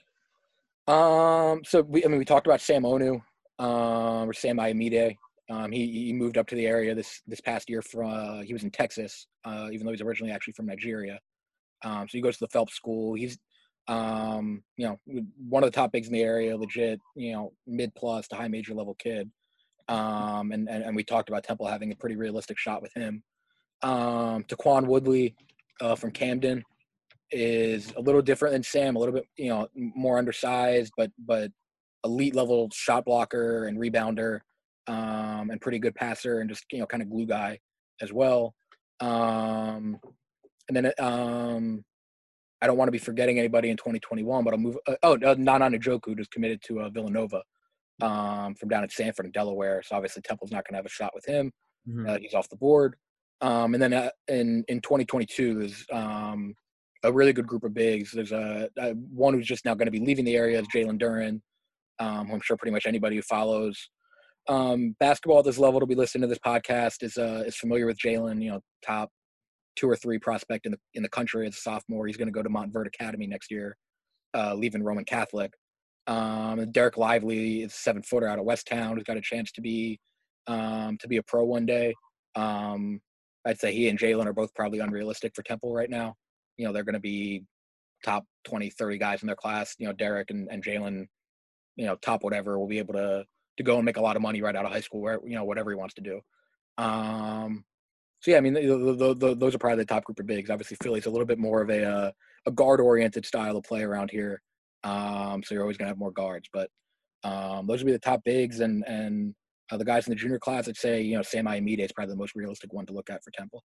Um, so we, I mean, we talked about Sam Onu, um, or Sam Ayamide. Um, he he moved up to the area this this past year from uh, he was in Texas, uh, even though he's originally actually from Nigeria. Um, so he goes to the Phelps School. He's um, you know, one of the top bigs in the area, legit, you know, mid plus to high major level kid. Um, and, and, and we talked about Temple having a pretty realistic shot with him. Um, Taquan Woodley uh, from Camden is a little different than Sam, a little bit, you know, more undersized, but but elite level shot blocker and rebounder, um, and pretty good passer and just, you know, kind of glue guy as well. Um, and then um, I don't want to be forgetting anybody in twenty twenty-one, but I'll move. Uh, oh, Nana Njoku just committed to uh, Villanova. Um, from down at Sanford in Delaware. So obviously Temple's not going to have a shot with him. Mm-hmm. Uh, he's off the board. Um, and then uh, in, in twenty twenty-two, there's um, a really good group of bigs. There's a, a one who's just now going to be leaving the area is Jalen Duren, um, who I'm sure pretty much anybody who follows um, basketball at this level to be listening to this podcast is uh, is familiar with Jalen, you know, top two or three prospect in the in the country as a sophomore. He's going to go to Montverde Academy next year, uh, leaving Roman Catholic. Um, Derek Lively is a seven footer out of West Town who's got a chance to be um, to be a pro one day. Um, I'd say he and Jalen are both probably unrealistic for Temple right now. You know, they're going to be top twenty, thirty guys in their class. You know, Derek and, and Jalen, you know, top whatever, will be able to to go and make a lot of money right out of high school, where, you know, whatever he wants to do. Um, so yeah, I mean, the, the, the, those are probably the top group of bigs. Obviously, Philly's a little bit more of a uh, a guard oriented style of play around here. Um, so you're always going to have more guards, but um, those would be the top bigs, and and uh, the guys in the junior class. I'd say, you know, Sam Ayamide is probably the most realistic one to look at for Temple.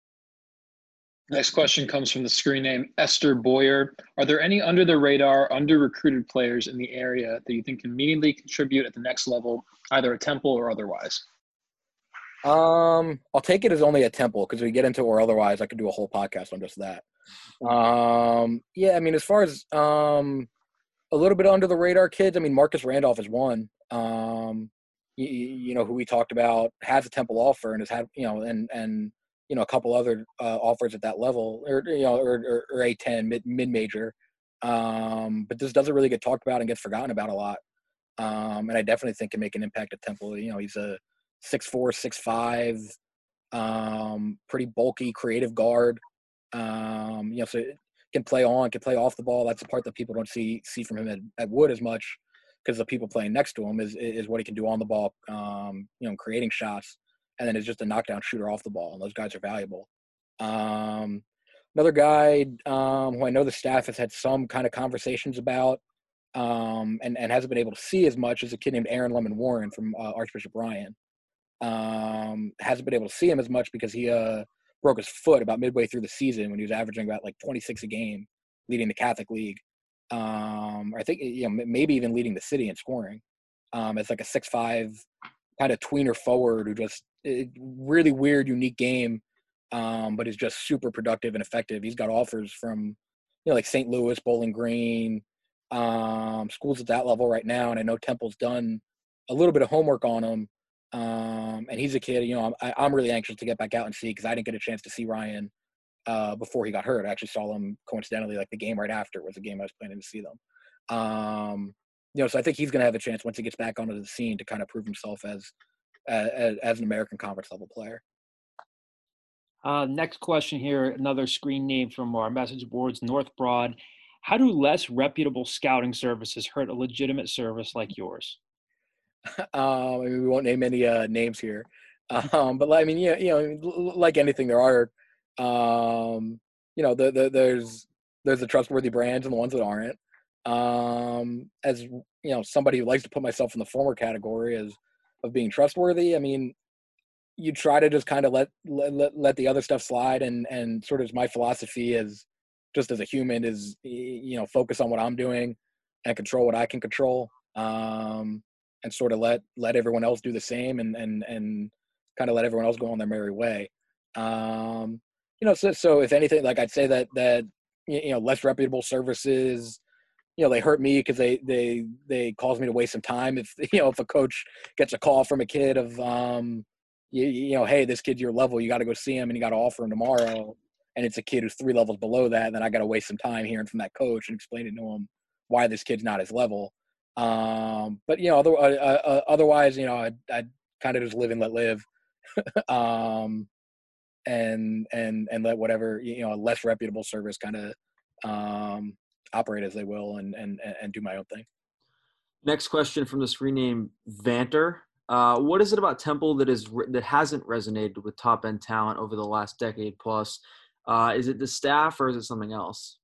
Next question comes from the screen name Esther Boyer. Are there any under the radar, under recruited players in the area that you think can immediately contribute at the next level, either at Temple or otherwise? Um, I'll take it as only at Temple, because we get into or otherwise, I could do a whole podcast on just that. Um, yeah, I mean, as far as um. a little bit under the radar kids, I mean, Marcus Randolph is one. Um, you, you know, who we talked about, has a Temple offer and has had, you know, and, and, you know, a couple other uh, offers at that level, or, you know, or, or, or A ten mid, mid-major. Um, but this doesn't really get talked about and gets forgotten about a lot. Um, and I definitely think can make an impact at Temple. You know, he's a six four, six five, um, pretty bulky, creative guard. Um, you know, so can play on, can play off the ball. That's the part that people don't see see from him at, at Wood as much, because the people playing next to him is is what he can do on the ball, um, you know, creating shots, and then is just a knockdown shooter off the ball. And those guys are valuable. Um, another guy um, who I know the staff has had some kind of conversations about, um, and, and hasn't been able to see as much, is a kid named Aaron Lemon Warren from uh, Archbishop Ryan. Um, hasn't been able to see him as much because he uh, broke his foot about midway through the season when he was averaging about like twenty-six a game, leading the Catholic League. Um, or I think, you know, maybe even leading the city in scoring. Um, it's like a six five kind of tweener forward who just it, really weird, unique game, um, but is just super productive and effective. He's got offers from, you know, like Saint Louis, Bowling Green, um, schools at that level right now. And I know Temple's done a little bit of homework on him. Um, and he's a kid, you know, I'm, I, I'm really anxious to get back out and see, because I didn't get a chance to see Ryan uh, before he got hurt. I actually saw him coincidentally, like the game right after was the game I was planning to see them. Um, you know, so I think he's going to have a chance once he gets back onto the scene to kind of prove himself as, as, as an American Conference level player. Uh, next question here, another screen name from our message boards, North Broad. How do less reputable scouting services hurt a legitimate service like yours? um, I mean, we won't name any uh, names here, um, but I mean, yeah, you know, like anything, there are, um, you know, the, the, there's there's the trustworthy brands and the ones that aren't. Um, as you know, somebody who likes to put myself in the former category as of being trustworthy, I mean, you try to just kind of let, let let the other stuff slide, and and sort of my philosophy is just as a human is, you know, focus on what I'm doing and control what I can control. Um, and sort of let, let everyone else do the same, and, and, and kind of let everyone else go on their merry way. Um, you know, so, so if anything, like I'd say that, that, you know, less reputable services, you know, they hurt me because they, they, they cause me to waste some time. If, you know, if a coach gets a call from a kid of, um, you, you know, hey, this kid's your level, you got to go see him and you got to offer him tomorrow. And it's a kid who's three levels below that. Then I got to waste some time hearing from that coach and explaining to him why this kid's not his level. Um, but, you know, other, uh, uh, otherwise, you know, I I kind of just live and let live, um, and, and, and let whatever, you know, a less reputable service kind of, um, operate as they will, and, and, and do my own thing. Next question from the screen name Vanter. Uh, what is it about Temple that is, that hasn't resonated with top end talent over the last decade plus? Uh, is it the staff or is it something else?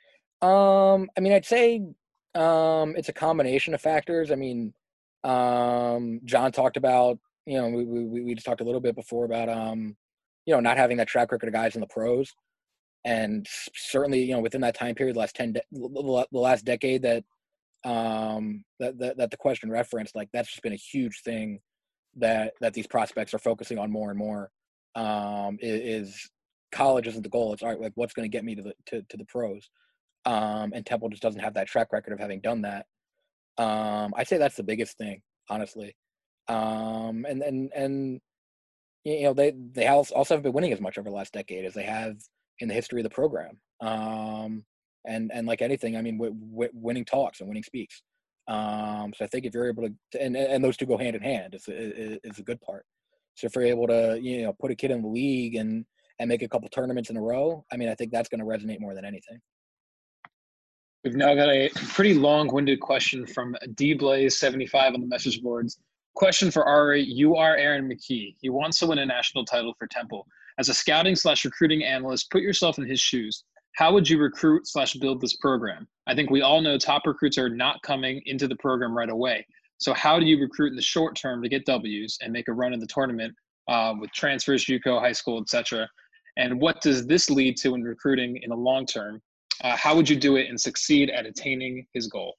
Um, I mean, I'd say, Um, it's a combination of factors. I mean, um, John talked about, you know, we, we, we just talked a little bit before about, um, you know, not having that track record of guys in the pros. And certainly, you know, within that time period, the last ten, de- the last decade that, um, that, that, that the question referenced, like, that's just been a huge thing that, that these prospects are focusing on more and more, um, is, is college isn't the goal. It's all right, like, what's going to get me to the, to, to the pros. Um, and Temple just doesn't have that track record of having done that. Um, I'd say that's the biggest thing, honestly. Um, and, and, and, you know, they, they also haven't been winning as much over the last decade as they have in the history of the program. Um, and, and like anything, I mean, w- w- winning talks and winning speaks. Um, so I think if you're able to, and, and those two go hand in hand, is, is, is a good part. So if you're able to, you know, put a kid in the league and, and make a couple tournaments in a row, I mean, I think that's going to resonate more than anything. We've now got a pretty long-winded question from D Blaze seventy-five on the message boards. Question for Ari. You are Aaron McKie. He wants to win a national title for Temple. As a scouting slash recruiting analyst, put yourself in his shoes. How would you recruit slash build this program? I think we all know top recruits are not coming into the program right away. So how do you recruit in the short term to get W's and make a run in the tournament uh, with transfers, JUCO, high school, et cetera? And what does this lead to in recruiting in the long term? Uh, how would you do it and succeed at attaining his goal?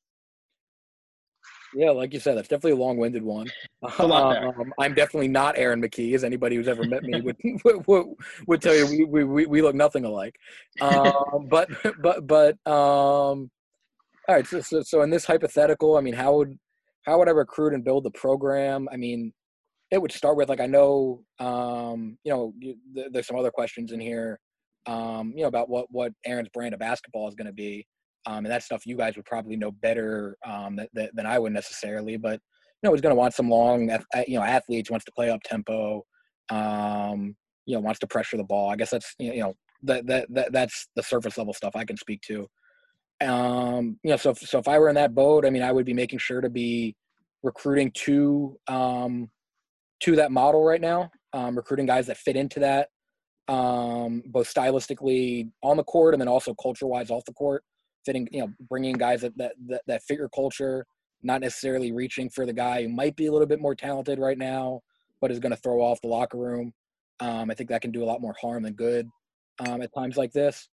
Yeah, like you said, that's definitely a long-winded one. It's a lot better. Um, I'm definitely not Aaron McKie, as anybody who's ever met me would would, would tell you. We we we look nothing alike. Um, but but but um, all right. So, so so in this hypothetical, I mean, how would how would I recruit and build the program? I mean, it would start with, like, I know, um, you know, you, th- there's some other questions in here, um, you know, about what, what Aaron's brand of basketball is going to be. Um, and that stuff you guys would probably know better um, th- th- than I would necessarily. But, you know, he's going to want some long, you know, athletes, wants to play up tempo, um, you know, wants to pressure the ball. I guess that's, you know, that, that, that that's the surface level stuff I can speak to. Um, you know, so if, so if I were in that boat, I mean, I would be making sure to be recruiting to, um, to that model right now, um, recruiting guys that fit into that, um, both stylistically on the court and then also culture-wise off the court, fitting, you know, bringing guys that, that, that, that fit your culture, not necessarily reaching for the guy who might be a little bit more talented right now, but is going to throw off the locker room. Um, I think that can do a lot more harm than good um, at times like this.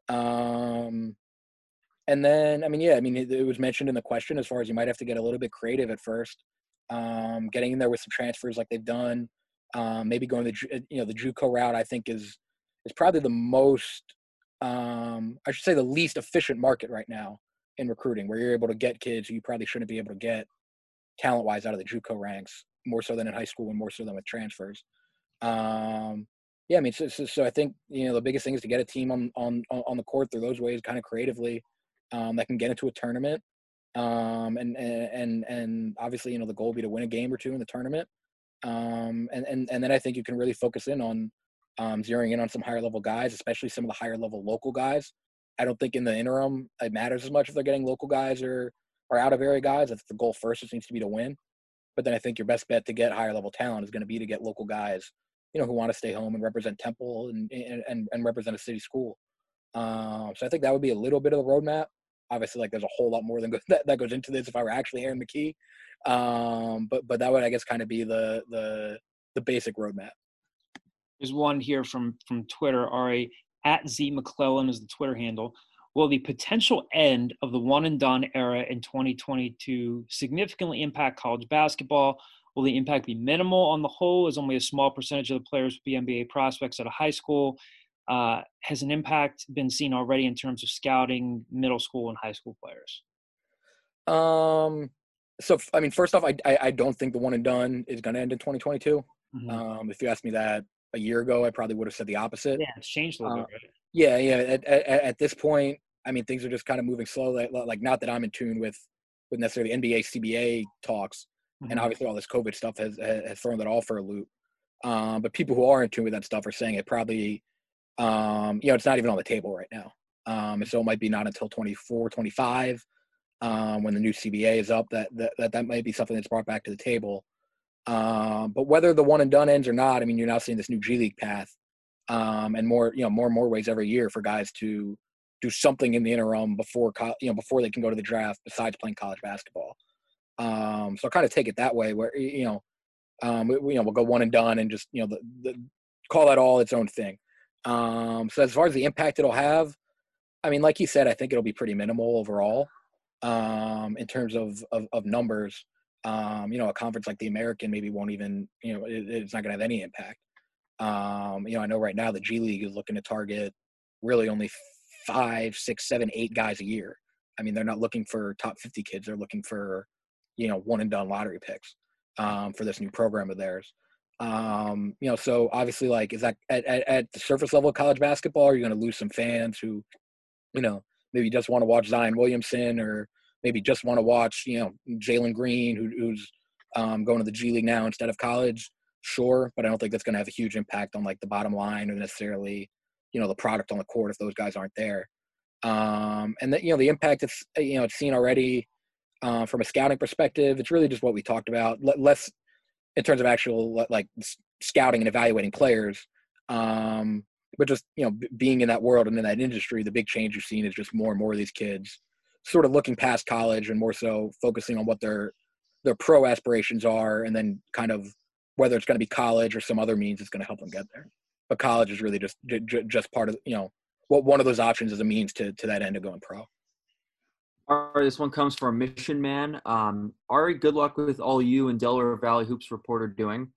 Um, and then, I mean, yeah, I mean, it, it was mentioned in the question as far as you might have to get a little bit creative at first. Um, getting in there with some transfers like they've done, um, maybe going the you know the JUCO route, I think is is probably the most, um, I should say, the least efficient market right now in recruiting, where you're able to get kids who you probably shouldn't be able to get talent wise out of the JUCO ranks, more so than in high school and more so than with transfers. Um, yeah, I mean, so, so, so I think, you know, the biggest thing is to get a team on on on the court through those ways, kind of creatively, um, that can get into a tournament. Um, and, and, and obviously, you know, the goal would be to win a game or two in the tournament. Um, and, and, and then I think you can really focus in on, um, zeroing in on some higher level guys, especially some of the higher level local guys. I don't think in the interim, it matters as much if they're getting local guys or, or out of area guys. That's the goal first. It needs to be to win. But then I think your best bet to get higher level talent is going to be to get local guys, you know, who want to stay home and represent Temple and, and, and represent a city school. Um, so I think that would be a little bit of the roadmap. Obviously, like, there's a whole lot more than go- that, that goes into this if I were actually Aaron McKie. Um, but but that would, I guess, kind of be the the the basic roadmap. There's one here from from Twitter. Ari at Z McClellan is the Twitter handle. Will the potential end of the one and done era in twenty twenty-two significantly impact college basketball? Will the impact be minimal on the whole, as only a small percentage of the players will be N B A prospects at a high school? Uh, has an impact been seen already in terms of scouting middle school and high school players? Um, so I mean, first off, I I, I don't think the one and done is going to end in twenty twenty-two. Mm-hmm. Um, if you asked me that a year ago, I probably would have said the opposite. Yeah, it's changed a little uh, bit, right? Yeah, yeah. At, at, at this point, I mean, things are just kind of moving slowly. Like, like not that I'm in tune with with necessarily N B A, C B A talks, mm-hmm. and obviously all this COVID stuff has has thrown that all for a loop. Um, but people who are in tune with that stuff are saying it probably, um, you know, it's not even on the table right now. Um, and so it might be not until twenty-four, twenty-five, um, when the new C B A is up, that, that, that, that might be something that's brought back to the table. Um, but whether the one and done ends or not, I mean, you're now seeing this new G League path, um, and more, you know, more and more ways every year for guys to do something in the interim before, co- you know, before they can go to the draft besides playing college basketball. Um, so I kind of take it that way where, you know, um, we, you know, we'll go one and done and just, you know, the, the call that all its own thing. Um, so as far as the impact it'll have, I mean, like you said, I think it'll be pretty minimal overall, um, in terms of, of, of numbers. Um, you know, a conference like the American maybe won't even, you know, it, it's not going to have any impact. Um, you know, I know right now the G League is looking to target really only five, six, seven, eight guys a year. I mean, they're not looking for top fifty kids. They're looking for, you know, one and done lottery picks, um, for this new program of theirs. Um, you know, so obviously, like, is that at, at, at the surface level of college basketball, are you going to lose some fans who, you know, maybe just want to watch Zion Williamson, or maybe just want to watch, you know, Jalen Green, who, who's um, going to the G League now instead of college? Sure, but I don't think that's going to have a huge impact on, like, the bottom line or necessarily, you know, the product on the court if those guys aren't there. Um, and that, you know, the impact it's, you know, it's seen already uh, from a scouting perspective. It's really just what we talked about, less in terms of actual, like, scouting and evaluating players. Um, but just, you know, b- being in that world and in that industry, the big change you've seen is just more and more of these kids sort of looking past college and more so focusing on what their their pro aspirations are, and then kind of whether it's going to be college or some other means it's going to help them get there. But college is really just j- j- just part of, you know, what one of those options is a means to to that end of going pro. All right, this one comes from Mission Man. Um, Ari, good luck with all you and Delaware Valley Hoops Report are doing.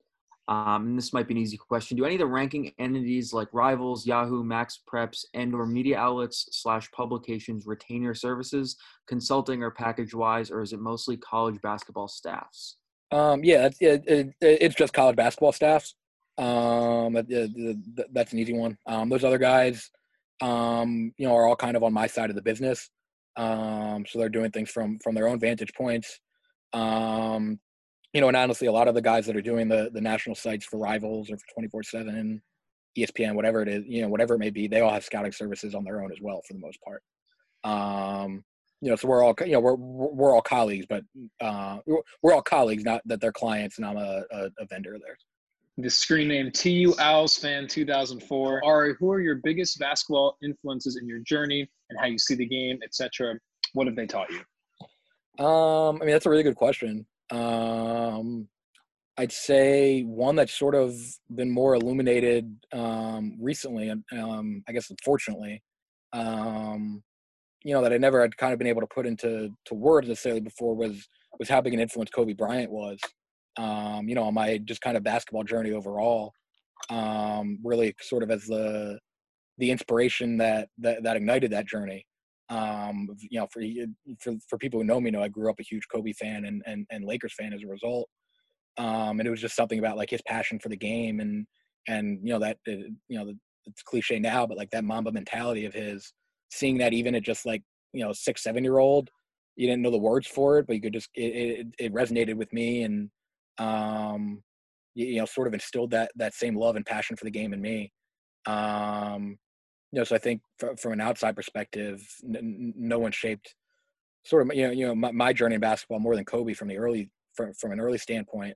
Um, and this might be an easy question. Do any of the ranking entities like Rivals, Yahoo, Max Preps, and or media outlets slash publications retain your services, consulting or package-wise, or is it mostly college basketball staffs? Um, yeah, it's, it, it, it's just college basketball staffs. Um, it, it, that's an easy one. Um, those other guys, um, you know, are all kind of on my side of the business. Um, so they're doing things from from their own vantage points. Um, you know, and honestly, a lot of the guys that are doing the the national sites for Rivals or for twenty-four seven, E S P N, whatever it is, you know, whatever it may be, they all have scouting services on their own as well for the most part. Um, you know, so we're all, you know, we're we're all colleagues, but uh, we're all colleagues, not that they're clients and I'm a, a, a vendor of theirs. The screen name T U Owls Fan two thousand four. Ari, who are your biggest basketball influences in your journey and how you see the game, et cetera? What have they taught you? Um, I mean, that's a really good question. Um, I'd say one that's sort of been more illuminated um, recently, and um, I guess unfortunately, um, you know, that I never had kind of been able to put into to words necessarily before was was how big an influence Kobe Bryant was. Um, you know, on my just kind of basketball journey overall, um, really sort of as the the inspiration that that, that ignited that journey. Um, you know, for, for for people who know me, know I grew up a huge Kobe fan and and, and Lakers fan as a result. Um, and it was just something about like his passion for the game and and you know that you know it's cliche now, but like that Mamba mentality of his, seeing that even at just like you know six seven year old, you didn't know the words for it, but you could just it it, it resonated with me and um, you, you know sort of instilled that that same love and passion for the game in me. Um, you know, so I think from, from an outside perspective, n- no one shaped sort of, you know, you know, my, my journey in basketball more than Kobe from the early, from, from an early standpoint.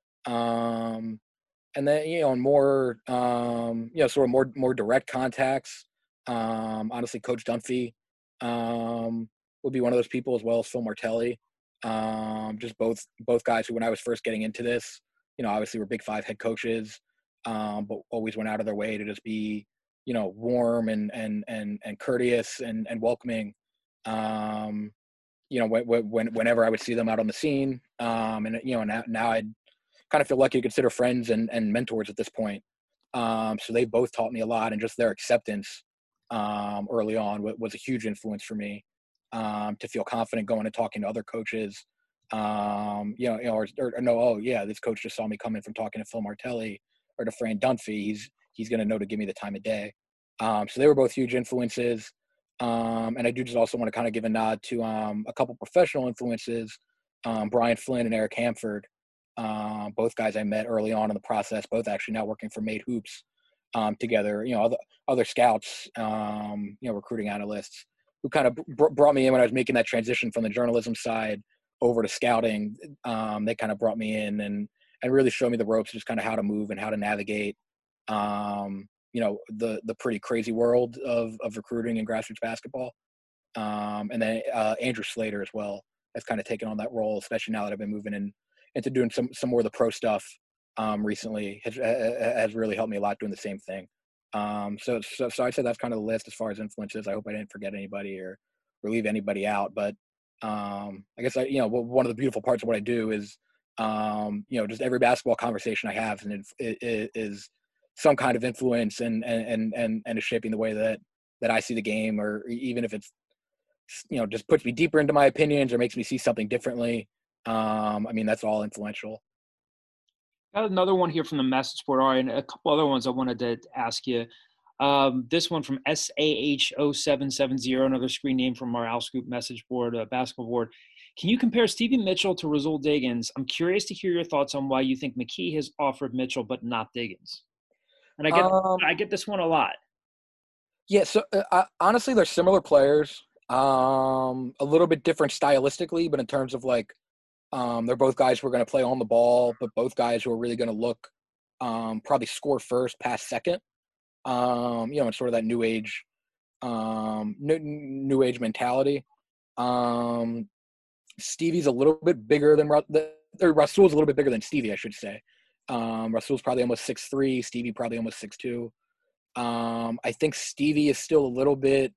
Um, and then, you know, more, um, you know, sort of more, more direct contacts. Um, honestly, Coach Dunphy, um, would be one of those people, as well as Phil Martelli. Um, just both, both guys who, when I was first getting into this, you know, obviously were Big Five head coaches, um, but always went out of their way to just be, you know, warm and, and, and, and courteous and, and welcoming. Um, you know, when, when, whenever I would see them out on the scene, um, and, you know, now, now I'd kind of feel lucky to consider friends and, and mentors at this point. Um, so they both taught me a lot, and just their acceptance, um, early on was a huge influence for me, um, to feel confident going and talking to other coaches, um, you know, you know, or, or, or no, oh yeah, this coach just saw me coming from talking to Phil Martelli or to Fran Dunphy. He's, he's going to know to give me the time of day. Um, so they were both huge influences. Um, and I do just also want to kind of give a nod to um, a couple professional influences, um, Brian Flynn and Eric Hamford, uh, both guys I met early on in the process, both actually now working for Made Hoops um, together, you know, other, other scouts, um, you know, recruiting analysts who kind of br- brought me in when I was making that transition from the journalism side over to scouting. Um, they kind of brought me in and, and really showed me the ropes, just kind of how to move and how to navigate, um, you know, the, the pretty crazy world of, of recruiting and grassroots basketball. Um, and then uh, Andrew Slater as well has kind of taken on that role, especially now that I've been moving in into doing some, some more of the pro stuff um, recently has, has really helped me a lot doing the same thing. Um, so, so, so I'd say that's kind of the list as far as influences. I hope I didn't forget anybody or, or leave anybody out, but um, I guess I, you know, one of the beautiful parts of what I do is, um, you know, just every basketball conversation I have and it, it is some kind of influence and, and, and, and is shaping the way that, that I see the game, or even if it's, you know, just puts me deeper into my opinions or makes me see something differently. Um, I mean, that's all influential. Got another one here from the message board, Ari, and a couple other ones I wanted to ask you. Um, this one from S A H zero seven seven zero, another screen name from our OwlScoop message board, uh, basketball board. Can you compare Stevie Mitchell to Rasul Diggins? I'm curious to hear your thoughts on why you think McKee has offered Mitchell but not Diggins. And I get um, I get this one a lot. Yeah, so uh, I, honestly, they're similar players. Um, a little bit different stylistically, but in terms of like, um, they're both guys who are going to play on the ball, but both guys who are really going to look, um, probably score first, pass second. Um, you know, it's sort of that new age, um, new, new age mentality. Um, Stevie's a little bit bigger than, or Rasul's a little bit bigger than Stevie, I should say. Um, Rasul's probably almost six three, Stevie probably almost six two. Um, I think Stevie is still a little bit,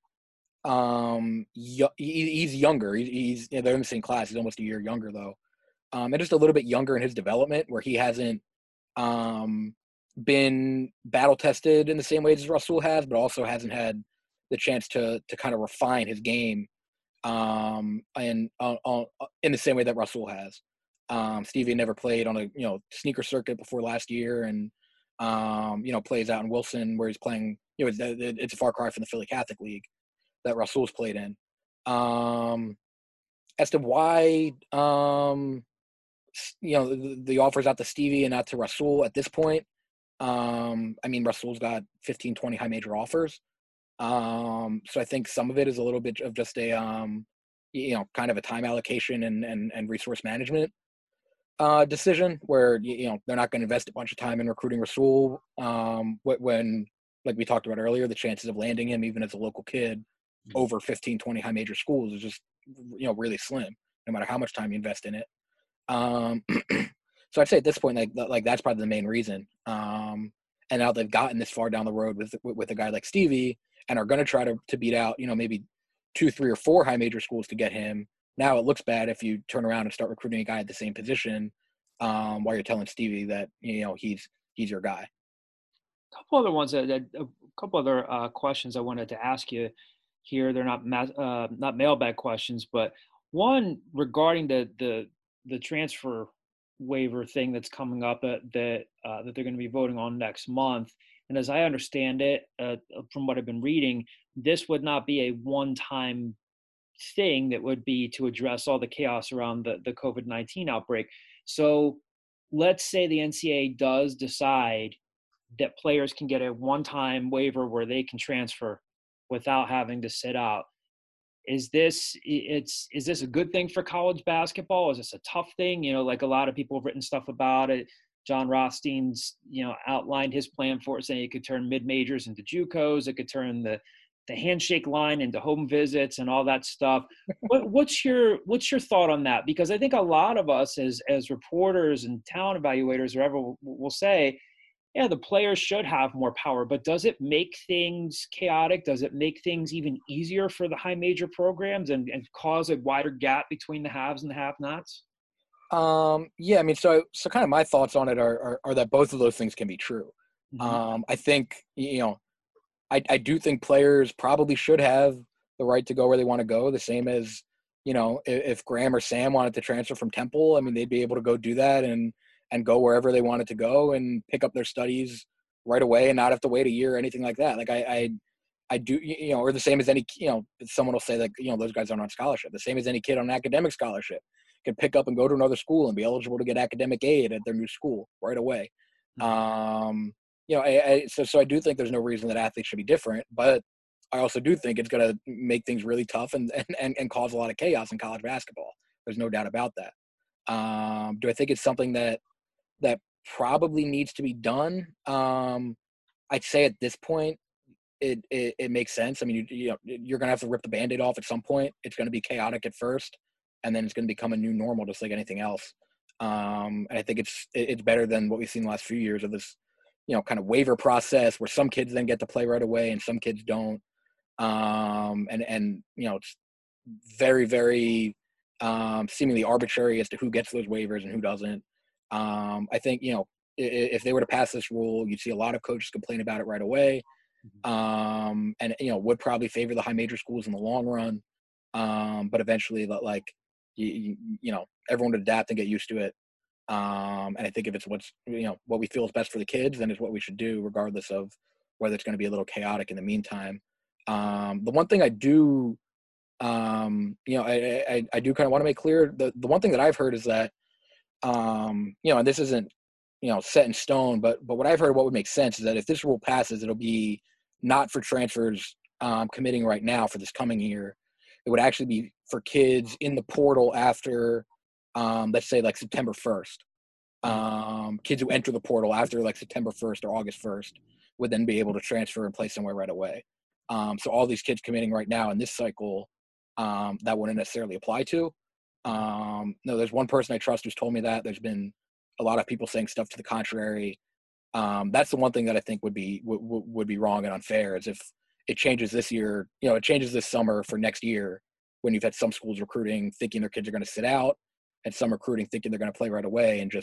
um, y- he's younger. He's, you know, they're in the same class. He's almost a year younger though. Um, and just a little bit younger in his development, where he hasn't, um, been battle tested in the same ways as Rasul has, but also hasn't had the chance to to kind of refine his game um, and uh, uh, in the same way that Rasul has. Um, Stevie never played on a you know sneaker circuit before last year, and um, you know plays out in Wilson where he's playing. You know, it's, it's a far cry from the Philly Catholic League that Rasul's played in. Um, as to why um, you know the, the offers out to Stevie and not to Rasul at this point, um, I mean Rasul's got fifteen, twenty high major offers. Um, so I think some of it is a little bit of just a um, you know kind of a time allocation and and, and resource management uh, decision where you know they're not going to invest a bunch of time in recruiting Rasul um, when, like we talked about earlier, the chances of landing him even as a local kid over fifteen, twenty high major schools is just you know really slim, no matter how much time you invest in it. Um, so I'd say at this point, like like that's probably the main reason. Um, and now they've gotten this far down the road with with a guy like Stevie and are going to try to to beat out you know maybe two, three, or four high major schools to get him. Now it looks bad if you turn around and start recruiting a guy at the same position um, while you're telling Stevie that you know he's he's your guy. A couple other ones, that, that a couple other uh, questions I wanted to ask you here. They're not ma- uh, not mailbag questions, but one regarding the the the transfer waiver thing that's coming up that that, uh, that they're going to be voting on next month. And as I understand it, uh, from what I've been reading, this would not be a one-time thing. That would be to address all the chaos around the, the COVID nineteen outbreak. So let's say the N C A A does decide that players can get a one-time waiver where they can transfer without having to sit out. Is this it's is this a good thing for college basketball? Is this a tough thing? You know, like a lot of people have written stuff about it. John Rothstein's, you know, outlined his plan for it, saying it could turn mid-majors into JUCOs. It could turn the the handshake line into home visits and all that stuff. What, what's your what's your thought on that? Because I think a lot of us as as reporters and talent evaluators or ever will, will say, yeah, the players should have more power, but does it make things chaotic? Does it make things even easier for the high major programs and, and cause a wider gap between the haves and the have-nots? Um, yeah, I mean, so so kind of my thoughts on it are are, are that both of those things can be true. Mm-hmm. Um, I think you know, I I do think players probably should have the right to go where they want to go, the same as you know, if, if Graham or Sam wanted to transfer from Temple, I mean, they'd be able to go do that and and go wherever they wanted to go and pick up their studies right away and not have to wait a year or anything like that. Like I, I, I do, you know, or the same as any, you know, someone will say like, you know, those guys aren't on scholarship. The same as any kid on an academic scholarship can pick up and go to another school and be eligible to get academic aid at their new school right away. Mm-hmm. Um, you know, I, I, so, so I do think there's no reason that athletes should be different, but I also do think it's going to make things really tough and, and, and cause a lot of chaos in college basketball. There's no doubt about that. Um, do I think it's something that, that probably needs to be done? Um, I'd say at this point, it, it, it makes sense. I mean, you, you know, you're going to have to rip the Band-Aid off at some point. It's going to be chaotic at first, and then it's going to become a new normal, just like anything else. Um, and I think it's, it's better than what we've seen the last few years of this, you know, kind of waiver process where some kids then get to play right away and some kids don't. Um, and, and, you know, it's very, very um, seemingly arbitrary as to who gets those waivers and who doesn't. Um, I think, you know, if, if they were to pass this rule, you'd see a lot of coaches complain about it right away. Um, and, you know, would probably favor the high major schools in the long run. Um, but eventually, like, you, you know, everyone would adapt and get used to it. Um, and I think if it's what's, you know, what we feel is best for the kids, then it's what we should do, regardless of whether it's going to be a little chaotic in the meantime. Um, the one thing I do, um, you know, I, I, I do kind of want to make clear, the, the one thing that I've heard is that, um, you know, and this isn't, you know, set in stone, but, but what I've heard, what would make sense is that if this rule passes, it'll be not for transfers um, committing right now for this coming year. It would actually be for kids in the portal after, um, let's say like September first. Um, kids who enter the portal after like September first or August first would then be able to transfer and play somewhere right away. Um, so all these kids committing right now in this cycle, um, that wouldn't necessarily apply to. Um, no, there's one person I trust who's told me that. There's been a lot of people saying stuff to the contrary. Um, that's the one thing that I think would be would, would be wrong and unfair is if it changes this year, you know, it changes this summer for next year when you've had some schools recruiting thinking their kids are going to sit out and some recruiting thinking they're going to play right away and just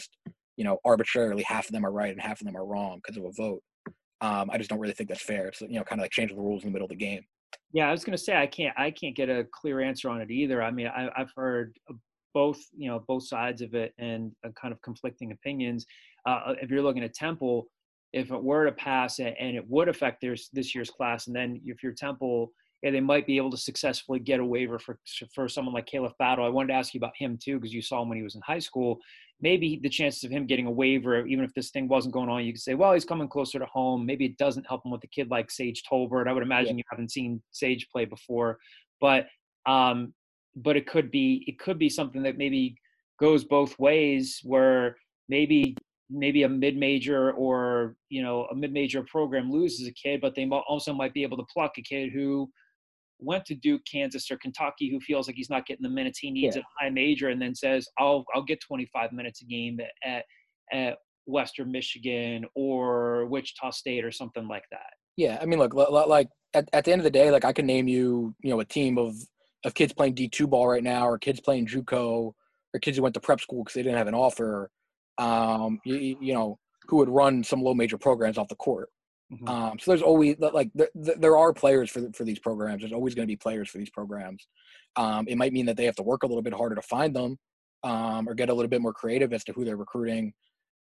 you know, arbitrarily half of them are right and half of them are wrong because of a vote. Um, I just don't really think that's fair. It's, you know, kind of like changing the rules in the middle of the game. Yeah, I was going to say I can't I can't get a clear answer on it either. I mean, I, I've heard both you know both sides of it and uh, kind of conflicting opinions. Uh, if you're looking at Temple, if it were to pass and it would affect their this year's class, and then if you're Temple, yeah, they might be able to successfully get a waiver for for someone like Caleb Battle. I wanted to ask you about him too because you saw him when he was in high school. Maybe the chances of him getting a waiver, even if this thing wasn't going on, you could say, well, he's coming closer to home. Maybe it doesn't help him with a kid like Sage Tolbert. I would imagine yeah. you haven't seen Sage play before, but um, but it could be it could be something that maybe goes both ways, where maybe maybe a mid-major or you know a mid-major program loses a kid, but they also might be able to pluck a kid who went to Duke, Kansas, or Kentucky, who feels like he's not getting the minutes he needs yeah. at high major, and then says, "I'll I'll get twenty-five minutes a game at at Western Michigan or Wichita State or something like that." Yeah, I mean, look, like at, at the end of the day, like I can name you, you know, a team of of kids playing D two ball right now, or kids playing JUCO, or kids who went to prep school because they didn't have an offer, um, you, you know, who would run some low major programs off the court. Mm-hmm. Um, so there's always like there, there are players for for these programs. There's always going to be players for these programs. Um, it might mean that they have to work a little bit harder to find them, um, or get a little bit more creative as to who they're recruiting.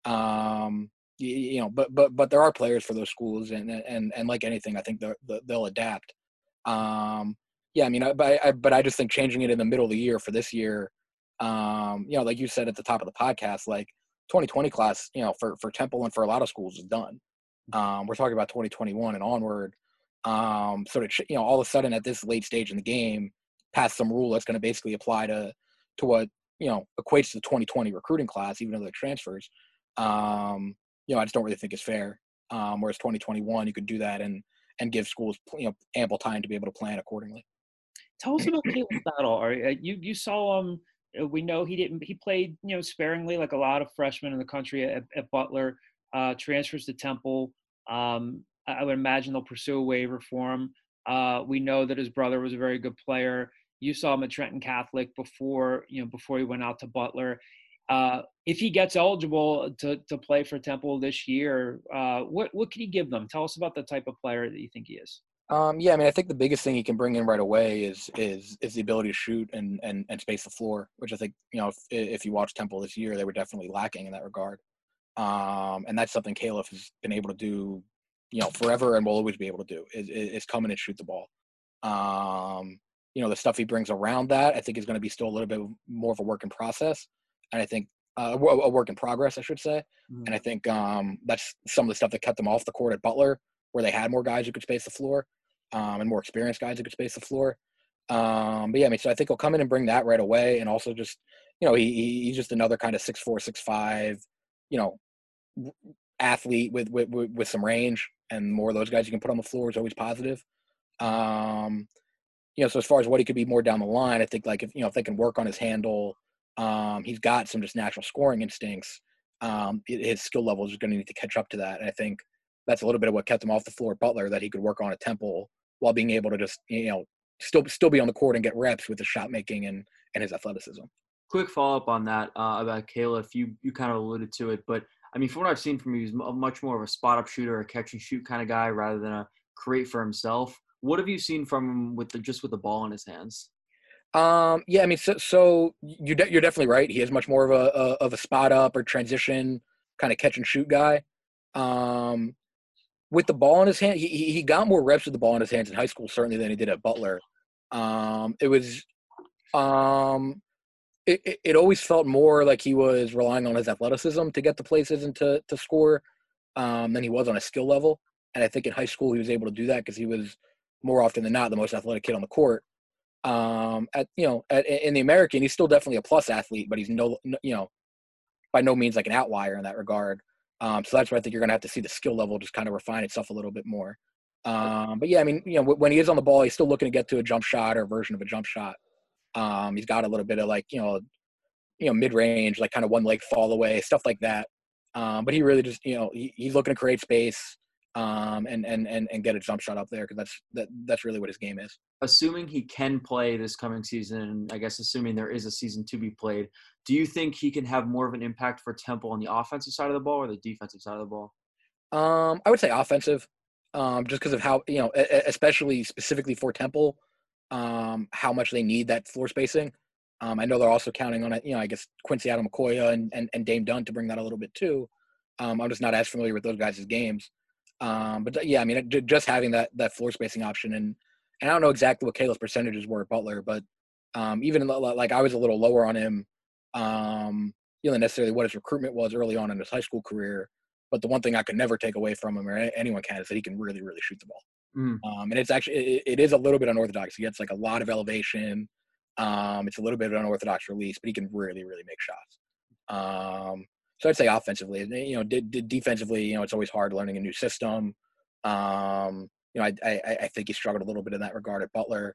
Um, you, you know, but but but there are players for those schools, and and and like anything, I think they'll they'll adapt. Um, yeah, I mean, I, but I but I just think changing it in the middle of the year for this year, um, you know, like you said at the top of the podcast, like twenty twenty class, you know, for for Temple and for a lot of schools is done. Um, we're talking about twenty twenty-one and onward. Um, so to, you know, all of a sudden at this late stage in the game, pass some rule that's going to basically apply to, to what, you know, equates to the twenty twenty recruiting class, even though they're transfers. Um, you know, I just don't really think it's fair. Um, whereas twenty twenty-one, you could do that and, and give schools, you know, ample time to be able to plan accordingly. Tell us about Caleb Battle. Are you, you saw him, we know he didn't, he played, you know, sparingly like a lot of freshmen in the country at, at Butler. Uh, transfers to Temple. Um, I, I would imagine they'll pursue a waiver for him. Uh, we know that his brother was a very good player. You saw him at Trenton Catholic before, you know, before he went out to Butler. Uh, if he gets eligible to to play for Temple this year, uh, what what can you give them? Tell us about the type of player that you think he is. Um, yeah, I mean, I think the biggest thing he can bring in right away is is is the ability to shoot and and, and space the floor, which I think, you know, if, if you watch Temple this year, they were definitely lacking in that regard. Um, and that's something Caleb has been able to do, you know, forever and will always be able to do is, is come in and shoot the ball. Um, you know, the stuff he brings around that, I think is going to be still a little bit more of a work in process. And I think uh, a work in progress, I should say. Mm-hmm. And I think um, that's some of the stuff that kept them off the court at Butler, where they had more guys who could space the floor um, and more experienced guys who could space the floor. Um, but yeah, I mean, so I think he'll come in and bring that right away. And also just, you know, he, he's just another kind of six four, six five, you know, athlete with, with with some range, and more of those guys you can put on the floor is always positive. Um, you know, so as far as what he could be more down the line, I think like if you know if they can work on his handle, um, he's got some just natural scoring instincts. Um, his skill level is going to need to catch up to that, and I think that's a little bit of what kept him off the floor at Butler, that he could work on at Temple while being able to just you know still still be on the court and get reps with his shot making and and his athleticism. Quick follow up on that uh, about Caleb. You you kind of alluded to it, but I mean, from what I've seen from him, he's much more of a spot-up shooter, a catch-and-shoot kind of guy rather than a create for himself. What have you seen from him with the, just with the ball in his hands? Um, yeah, I mean, so, so you de- you're definitely right. He is much more of a, a of a spot-up or transition kind of catch-and-shoot guy. Um, with the ball in his hand, he he got more reps with the ball in his hands in high school certainly than he did at Butler. Um, it was um. It, it, it always felt more like he was relying on his athleticism to get to places and to, to score um, than he was on a skill level. And I think in high school he was able to do that because he was more often than not the most athletic kid on the court. Um, at you know, at, in the American, he's still definitely a plus athlete, but he's no, you know, by no means like an outlier in that regard. Um, so that's where I think you're going to have to see the skill level just kind of refine itself a little bit more. Um, but yeah, I mean, you know, when he is on the ball, he's still looking to get to a jump shot or a version of a jump shot. Um, he's got a little bit of like, you know, you know, mid-range, like kind of one leg fall away, stuff like that. Um, but he really just, you know, he, he's looking to create space. um, and, and, and, and get a jump shot up there, because that's, that, that's really what his game is. Assuming he can play this coming season, and I guess assuming there is a season to be played, do you think he can have more of an impact for Temple on the offensive side of the ball or the defensive side of the ball? Um, I would say offensive, um, just because of how, you know, especially specifically for Temple, um, how much they need that floor spacing. Um, I know they're also counting on it, you know, I guess Quincy Adamakoya and, and, and Dame Dunn to bring that a little bit too. Um, I'm just not as familiar with those guys' games. Um, but yeah, I mean, just having that, that floor spacing option, and, and I don't know exactly what Caleb's percentages were at Butler, but um, even like I was a little lower on him, um, you know, necessarily what his recruitment was early on in his high school career. But the one thing I could never take away from him, or anyone can, is that he can really, really shoot the ball. Mm. Um, and it's actually, it, it is a little bit unorthodox. He gets like a lot of elevation. Um, it's a little bit of an unorthodox release, but he can really, really make shots. Um, so I'd say offensively, you know, d- d- defensively, you know, it's always hard learning a new system. Um, you know, I, I, I think he struggled a little bit in that regard at Butler.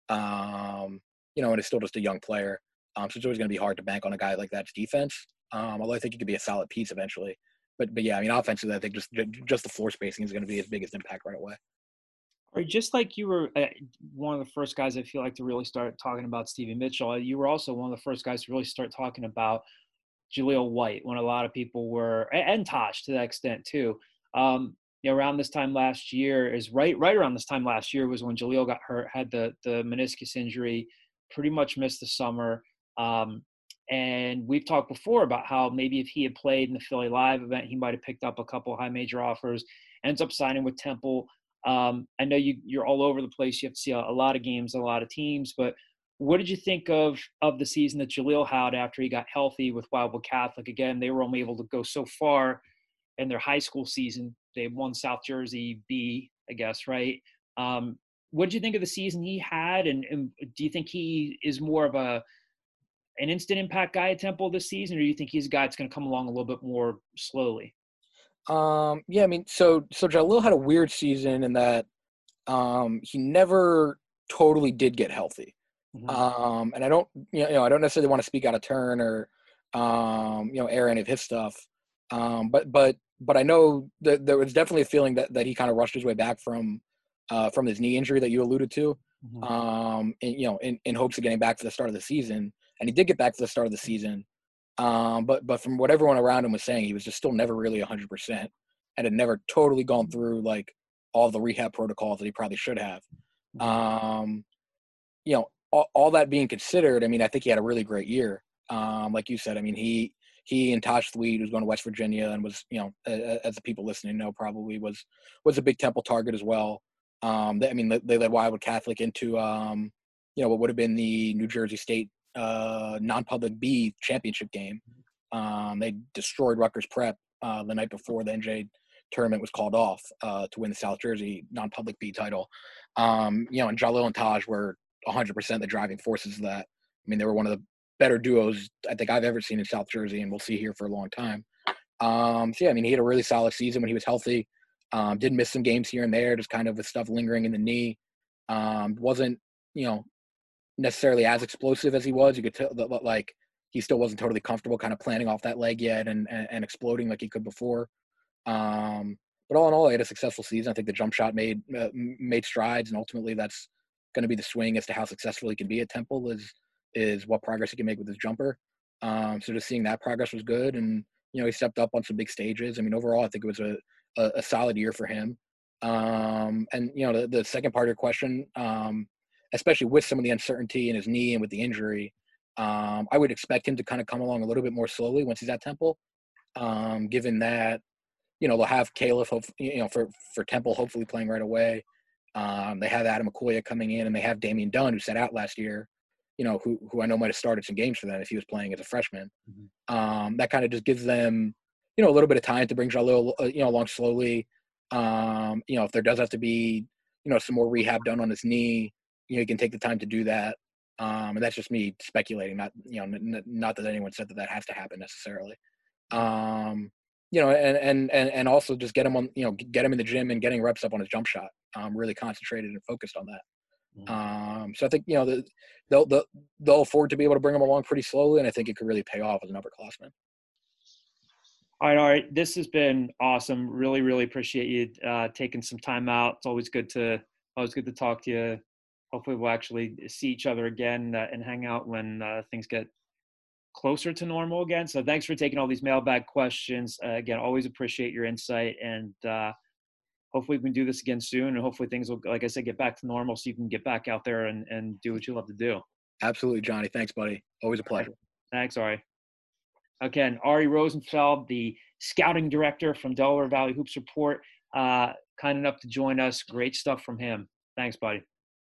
Um, you know, and it's still just a young player. Um, so it's always going to be hard to bank on a guy like that's defense. Um, although I think he could be a solid piece eventually. But but yeah, I mean, offensively, I think just just the floor spacing is going to be his biggest impact right away. Or just like you were uh, one of the first guys I feel like to really start talking about Stevie Mitchell, you were also one of the first guys to really start talking about Jaleel White, when a lot of people were, and Tosh to that extent too. Um, you know, around this time last year is right right around this time last year was when Jaleel got hurt, had the the meniscus injury, pretty much missed the summer. Um, And we've talked before about how maybe if he had played in the Philly Live event, he might have picked up a couple of high major offers, ends up signing with Temple. Um, I know you, you're all over the place. You have to see a, a lot of games, a lot of teams. But what did you think of of the season that Jaleel had after he got healthy with Wildwood Catholic? Again, they were only able to go so far in their high school season. They won South Jersey B, I guess, right? Um, what did you think of the season he had? And, and do you think he is more of a an instant impact guy at Temple this season, or do you think he's a guy that's going to come along a little bit more slowly? Um, yeah, I mean, so so Jaleel had a weird season in that um, he never totally did get healthy. Mm-hmm. Um, and I don't, you know, I don't necessarily want to speak out of turn or, um, you know, air any of his stuff. Um, but but but I know that there was definitely a feeling that, that he kind of rushed his way back from uh, from his knee injury that you alluded to. Mm-hmm. Um, and, you know, in, in hopes of getting back for the start of the season. And he did get back to the start of the season. Um, but but from what everyone around him was saying, he was just still never really one hundred percent and had never totally gone through, like, all the rehab protocols that he probably should have. Um, you know, all, all that being considered, I mean, I think he had a really great year. Um, like you said, I mean, he he and Tosh Thweed, who's going to West Virginia and was, you know, as the people listening know, probably was was a big Temple target as well. Um, they, I mean, they led Wildwood Catholic into, um, you know, what would have been the New Jersey State uh, non-public B championship game. Um, they destroyed Rutgers Prep uh, the night before the N J A tournament was called off uh, to win the South Jersey non-public B title. Um, you know, and Jaleel and Taj were one hundred percent the driving forces of that. I mean, they were one of the better duos I think I've ever seen in South Jersey, and we'll see here for a long time. Um, so yeah, I mean, he had a really solid season when he was healthy. Um, did miss some games here and there, just kind of with stuff lingering in the knee. Um, wasn't, you know, necessarily as explosive as he was. You could tell that, like, he still wasn't totally comfortable kind of planning off that leg yet and, and, and exploding like he could before. Um, but all in all, he had a successful season. I think the jump shot made uh, made strides, and ultimately that's going to be the swing as to how successful he can be at Temple is is what progress he can make with his jumper. Um, so just seeing that progress was good, and you know, he stepped up on some big stages. I mean, overall, I think it was a a, a solid year for him. Um, and you know, the, the second part of your question, um, especially with some of the uncertainty in his knee and with the injury, um, I would expect him to kind of come along a little bit more slowly once he's at Temple, um, given that, you know, they'll have Caleb, you know, for, for Temple, hopefully playing right away. Um, they have Adam Akoya coming in, and they have Damian Dunn, who sat out last year, you know, who, who I know might have started some games for them if he was playing as a freshman. Mm-hmm. Um, that kind of just gives them, you know, a little bit of time to bring Jaleel, uh, you know, along slowly. Um, you know, if there does have to be, you know, some more rehab done on his knee, you know, he can take the time to do that. Um, and that's just me speculating, not, you know, n- not that anyone said that that has to happen necessarily. Um, you know, and, and, and, and also just get him on, you know, get him in the gym and getting reps up on his jump shot. Um, really concentrated and focused on that. Mm-hmm. Um, so I think, you know, the, they'll, they'll, they'll afford to be able to bring him along pretty slowly. And I think it could really pay off as an upperclassman. All right, all right. This has been awesome. Really, really appreciate you uh, taking some time out. It's always good to always good to talk to you. Hopefully, we'll actually see each other again uh, and hang out when uh, things get closer to normal again. So, thanks for taking all these mailbag questions. Uh, again, always appreciate your insight, and uh, hopefully, we can do this again soon. And hopefully, things will, like I said, get back to normal, so you can get back out there and and do what you love to do. Absolutely, Johnny. Thanks, buddy. Always a pleasure. Thanks, Ari. Again, Ari Rosenfeld, the scouting director from Delaware Valley Hoops Report, uh, kind enough to join us. Great stuff from him. Thanks, buddy.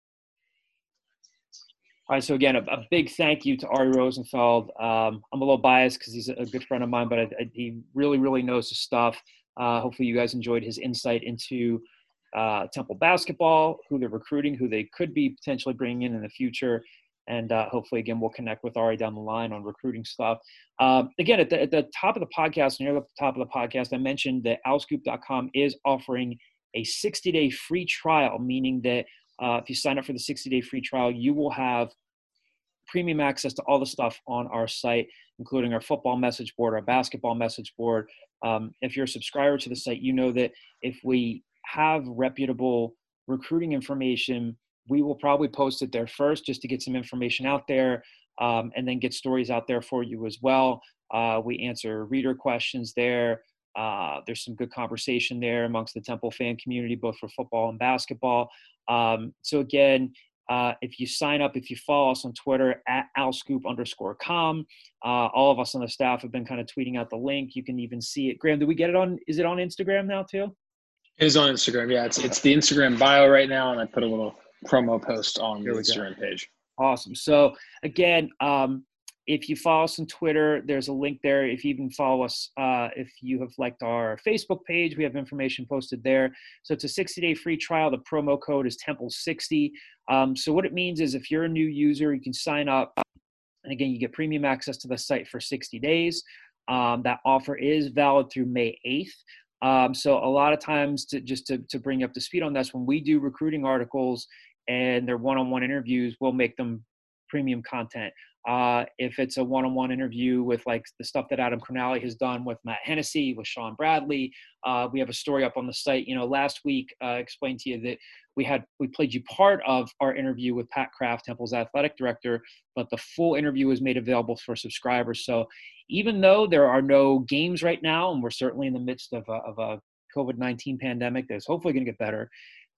All right, so again, a, a big thank you to Ari Rosenfeld. Um, I'm a little biased because he's a good friend of mine, but I, I, he really, really knows his stuff. Uh, hopefully you guys enjoyed his insight into uh, Temple basketball, who they're recruiting, who they could be potentially bringing in in the future. And uh, hopefully, again, we'll connect with Ari down the line on recruiting stuff. Um, again, at the, at the top of the podcast, near the top of the podcast, I mentioned that owl scoop dot com is offering a sixty-day free trial, meaning that uh, if you sign up for the sixty-day free trial, you will have premium access to all the stuff on our site, including our football message board, our basketball message board. Um, if you're a subscriber to the site, you know that if we have reputable recruiting information, we will probably post it there first just to get some information out there, um, and then get stories out there for you as well. Uh, we answer reader questions there. Uh, there's some good conversation there amongst the Temple fan community, both for football and basketball. Um, so again, uh, if you sign up, if you follow us on Twitter at owlscoop underscore com, uh, all of us on the staff have been kind of tweeting out the link. You can even see it. Graham, did we get it on, is it on Instagram now too? It is on Instagram. Yeah, it's it's the Instagram bio right now, and I put a little promo post on the Instagram page. Awesome. So again, um, if you follow us on Twitter, there's a link there. If you even follow us, uh, if you have liked our Facebook page, we have information posted there. So it's a sixty-day free trial. The promo code is Temple sixty. Um, so what it means is if you're a new user, you can sign up. And again, you get premium access to the site for sixty days. Um, that offer is valid through May eighth. Um, so a lot of times, to, just to, to bring you up to speed on this, when we do recruiting articles and their one-on-one interviews, we'll make them premium content. Uh, if it's a one-on-one interview with like the stuff that Adam Crognale has done with Matt Hennessy, with Sean Bradley, uh, we have a story up on the site. You know, last week I uh, explained to you that we had, we played you part of our interview with Pat Kraft, Temple's athletic director, but the full interview was made available for subscribers. So even though there are no games right now, and we're certainly in the midst of a, of a COVID nineteen pandemic that's hopefully going to get better,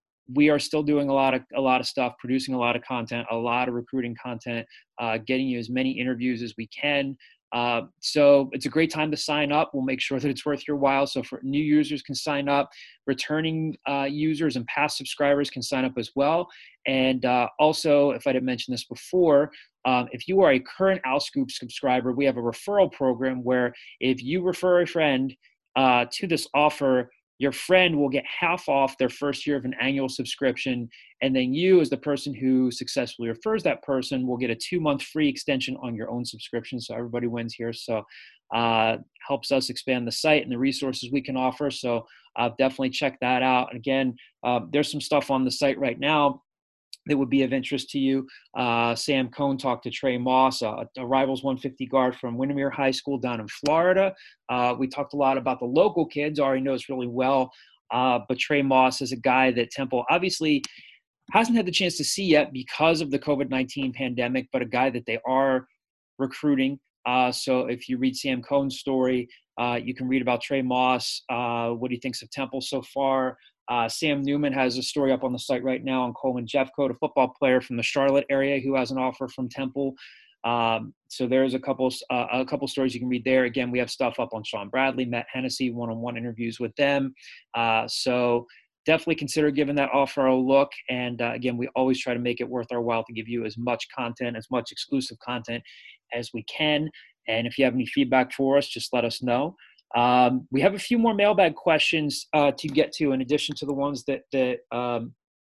we are still doing a lot of a lot of stuff, producing a lot of content, a lot of recruiting content, uh, getting you as many interviews as we can. Uh, so it's a great time to sign up. We'll make sure that it's worth your while. So for new users can sign up, returning uh, users and past subscribers can sign up as well. And uh, also, if I didn't mention this before, um, if you are a current OwlScoop subscriber, we have a referral program where if you refer a friend uh, to this offer, your friend will get half off their first year of an annual subscription. And then you, as the person who successfully refers that person, will get a two-month free extension on your own subscription. So everybody wins here. So uh, helps us expand the site and the resources we can offer. So uh, definitely check that out. And again, uh, there's some stuff on the site right now that would be of interest to you. Uh, Sam Cohn talked to Trey Moss, a, a Rivals one fifty guard from Windermere High School down in Florida. Uh, we talked a lot about the local kids. Ari knows really well, uh, but Trey Moss is a guy that Temple obviously hasn't had the chance to see yet because of the COVID nineteen pandemic, but a guy that they are recruiting. Uh, so if you read Sam Cohn's story, uh, you can read about Trey Moss, uh, what he thinks of Temple so far. Uh, Sam Newman has a story up on the site right now on Coleman Jeffcoat, a football player from the Charlotte area who has an offer from Temple. Um, so there's a couple uh, a couple stories you can read there. Again, we have stuff up on Sean Bradley, Matt Hennessy, one-on-one interviews with them. Uh, so definitely consider giving that offer a look. And uh, again, we always try to make it worth our while to give you as much content, as much exclusive content as we can. And if you have any feedback for us, just let us know. Um, we have a few more mailbag questions uh, to get to, in addition to the ones that that um,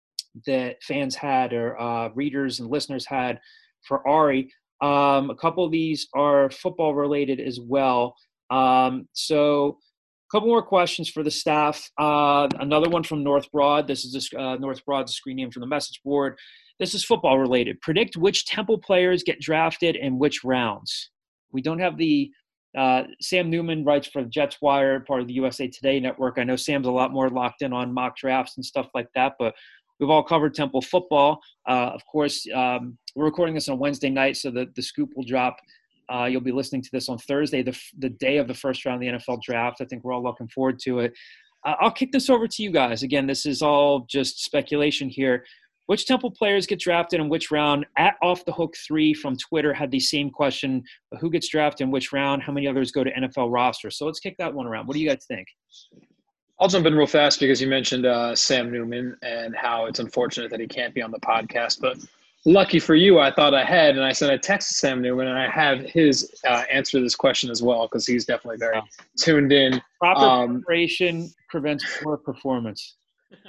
that fans had or uh, readers and listeners had for Ari. Um, a couple of these are football related as well. Um, so a couple more questions for the staff. Uh, another one from North Broad. This is a, uh, North Broad's a screen name from the message board. This is football related. Predict which Temple players get drafted in which rounds. We don't have the Uh, Sam Newman writes for Jets Wire, part of the U S A Today network. I know Sam's a lot more locked in on mock drafts and stuff like that, but we've all covered Temple football. Uh, of course, um, we're recording this on Wednesday night, so the, the scoop will drop. Uh, you'll be listening to this on Thursday, the, the day of the first round of the N F L draft. I think we're all looking forward to it. Uh, I'll kick this over to you guys. Again, this is all just speculation here. Which Temple players get drafted in which round? At Off the Hook three from Twitter had the same question. Who gets drafted in which round? How many others go to N F L roster? So let's kick that one around. What do you guys think? I'll jump in real fast because you mentioned uh, Sam Newman and how it's unfortunate that he can't be on the podcast. But lucky for you, I thought ahead, and I sent a text to Sam Newman, and I have his uh, answer to this question as well because he's definitely very tuned in. Proper um, preparation prevents poor performance.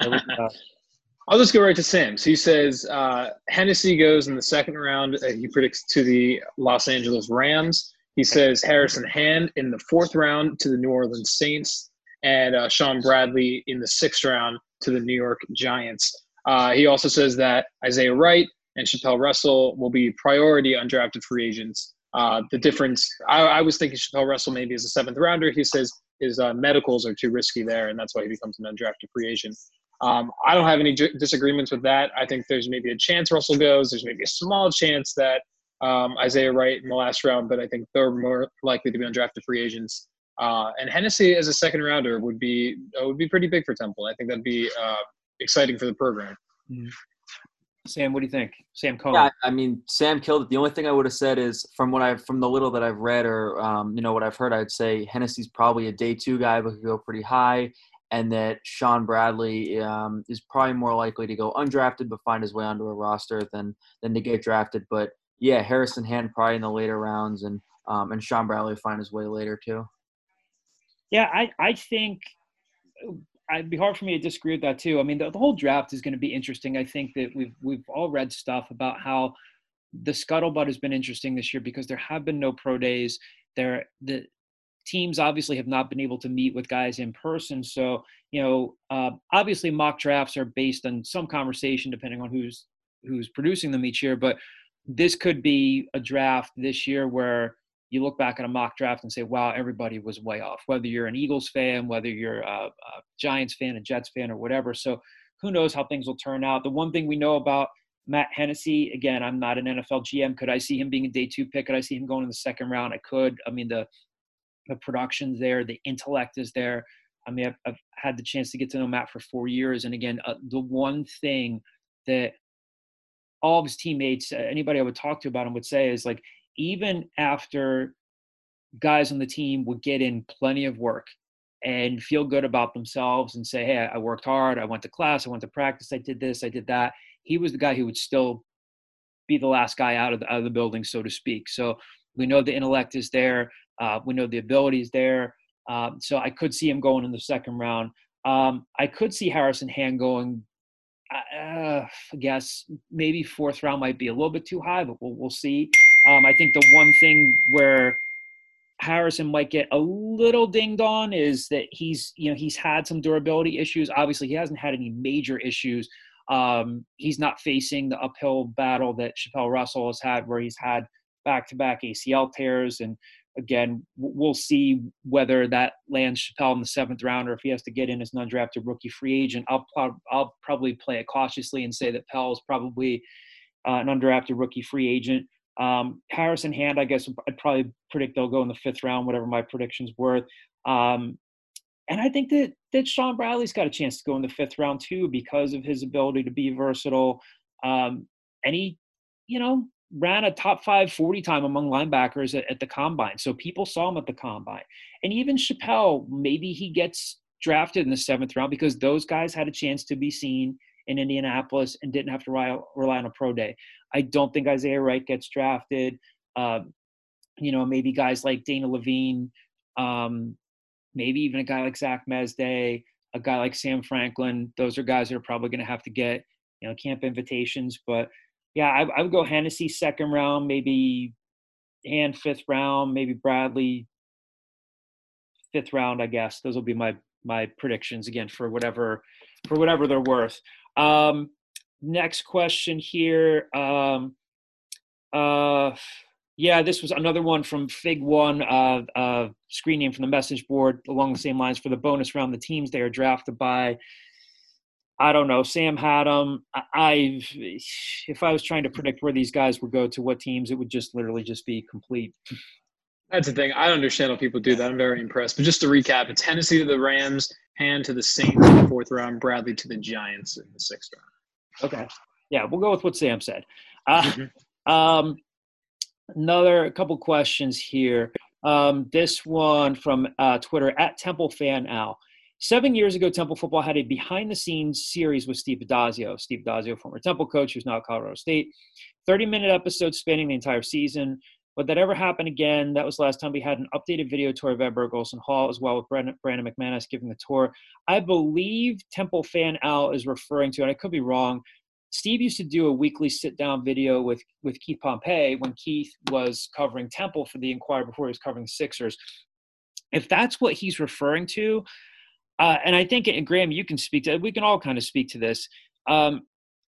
I'll just go right to Sam's. He says uh, Hennessy goes in the second round. Uh, he predicts to the Los Angeles Rams. He says Harrison Hand in the fourth round to the New Orleans Saints, and uh, Sean Bradley in the sixth round to the New York Giants. Uh, he also says that Isaiah Wright and Chappelle Russell will be priority undrafted free agents. Uh, the difference, I, I was thinking Chappelle Russell maybe as a seventh rounder. He says his uh, medicals are too risky there, and that's why he becomes an undrafted free agent. Um, I don't have any j- disagreements with that. I think there's maybe a chance Russell goes. There's maybe a small chance that um, Isaiah Wright in the last round, but I think they're more likely to be undrafted free agents. Uh, and Hennessy as a second rounder would be uh, would be pretty big for Temple. I think that'd be uh, exciting for the program. Mm-hmm. Sam, what do you think? Sam Cohen. Yeah, I mean, Sam killed it. The only thing I would have said is from what I've from the little that I've read or um, you know what I've heard, I'd say Hennessy's probably a day two guy, but could go pretty high. And that Sean Bradley um, is probably more likely to go undrafted but find his way onto a roster than than to get drafted. But, yeah, Harrison Hand probably in the later rounds, and um, and Sean Bradley find his way later too. Yeah, I, I think it'd be hard for me to disagree with that too. I mean, the, the whole draft is going to be interesting. I think that we've we've all read stuff about how the scuttlebutt has been interesting this year because there have been no pro days. There the teams obviously have not been able to meet with guys in person. So, you know, uh, obviously mock drafts are based on some conversation depending on who's who's producing them each year. But this could be a draft this year where you look back at a mock draft and say, wow, everybody was way off, whether you're an Eagles fan, whether you're a, a Giants fan, a Jets fan, or whatever. So who knows how things will turn out. The one thing we know about Matt Hennessy, again, I'm not an N F L G M. Could I see him being a day two pick? Could I see him going in the second round? I could. I mean, the the production's there. The intellect is there. I mean, I've, I've had the chance to get to know Matt for four years. And again, uh, the one thing that all of his teammates, uh, anybody I would talk to about him would say is like, even after guys on the team would get in plenty of work and feel good about themselves and say, hey, I worked hard. I went to class. I went to practice. I did this. I did that. He was the guy who would still be the last guy out of the, out of the building, so to speak. So we know the intellect is there. Uh, we know the ability is there. Um, so I could see him going in the second round. Um, I could see Harrison Hand going, uh, I guess maybe fourth round might be a little bit too high, but we'll, we'll see. Um, I think the one thing where Harrison might get a little dinged on is that he's, you know, he's had some durability issues. Obviously, he hasn't had any major issues. Um, he's not facing the uphill battle that Chappelle Russell has had, where he's had back-to-back A C L tears. And again, we'll see whether that lands Chappelle in the seventh round or if he has to get in as an undrafted rookie free agent. I'll, I'll probably play it cautiously and say that Pell is probably uh, an undrafted rookie free agent. Um, Harrison Hand, I guess I'd probably predict they'll go in the fifth round, whatever my prediction's worth. Um, and I think that, that Sean Bradley's got a chance to go in the fifth round too, because of his ability to be versatile. Um, and he, you know, ran a top five forty time among linebackers at, at the combine. So people saw him at the combine. And even Chappelle, maybe he gets drafted in the seventh round because those guys had a chance to be seen in Indianapolis and didn't have to rely, rely on a pro day. I don't think Isaiah Wright gets drafted. Um, you know, maybe guys like Dana Levine, um, maybe even a guy like Zach Mesday, a guy like Sam Franklin. Those are guys that are probably going to have to get, you know, camp invitations. But yeah, I, I would go Hennessy second round, maybe Hand fifth round, maybe Bradley fifth round, I guess. Those will be my my predictions again for whatever for whatever they're worth. Um, next question here. Um, uh, Yeah, this was another one from Fig One, uh, uh, screen name from the message board along the same lines for the bonus round. The teams they are drafted by, I don't know. Sam had them. I, I, if I was trying to predict where these guys would go to what teams, it would just literally just be complete. That's the thing. I understand how people do that. I'm very impressed. But just to recap, it's Hennessy to the Rams, Hand to the Saints in the fourth round, Bradley to the Giants in the sixth round. Okay. Yeah, we'll go with what Sam said. Uh, Mm-hmm. um, another couple questions here. Um, this one from uh, Twitter, at Temple Fan Al. Seven years ago, Temple football had a behind-the-scenes series with Steve Addazio. Steve Addazio, former Temple coach, who's now at Colorado State. thirty-minute episodes spanning the entire season. Would that ever happen again? That was the last time we had an updated video tour of Ed Bergolson Hall, as well with Brandon, Brandon McManus giving the tour. I believe Temple Fan Al is referring to, and I could be wrong, Steve used to do a weekly sit-down video with, with Keith Pompey when Keith was covering Temple for the Inquirer before he was covering the Sixers. If that's what he's referring to, uh, and I think, and Graham, you can speak to – we can all kind of speak to this. Um,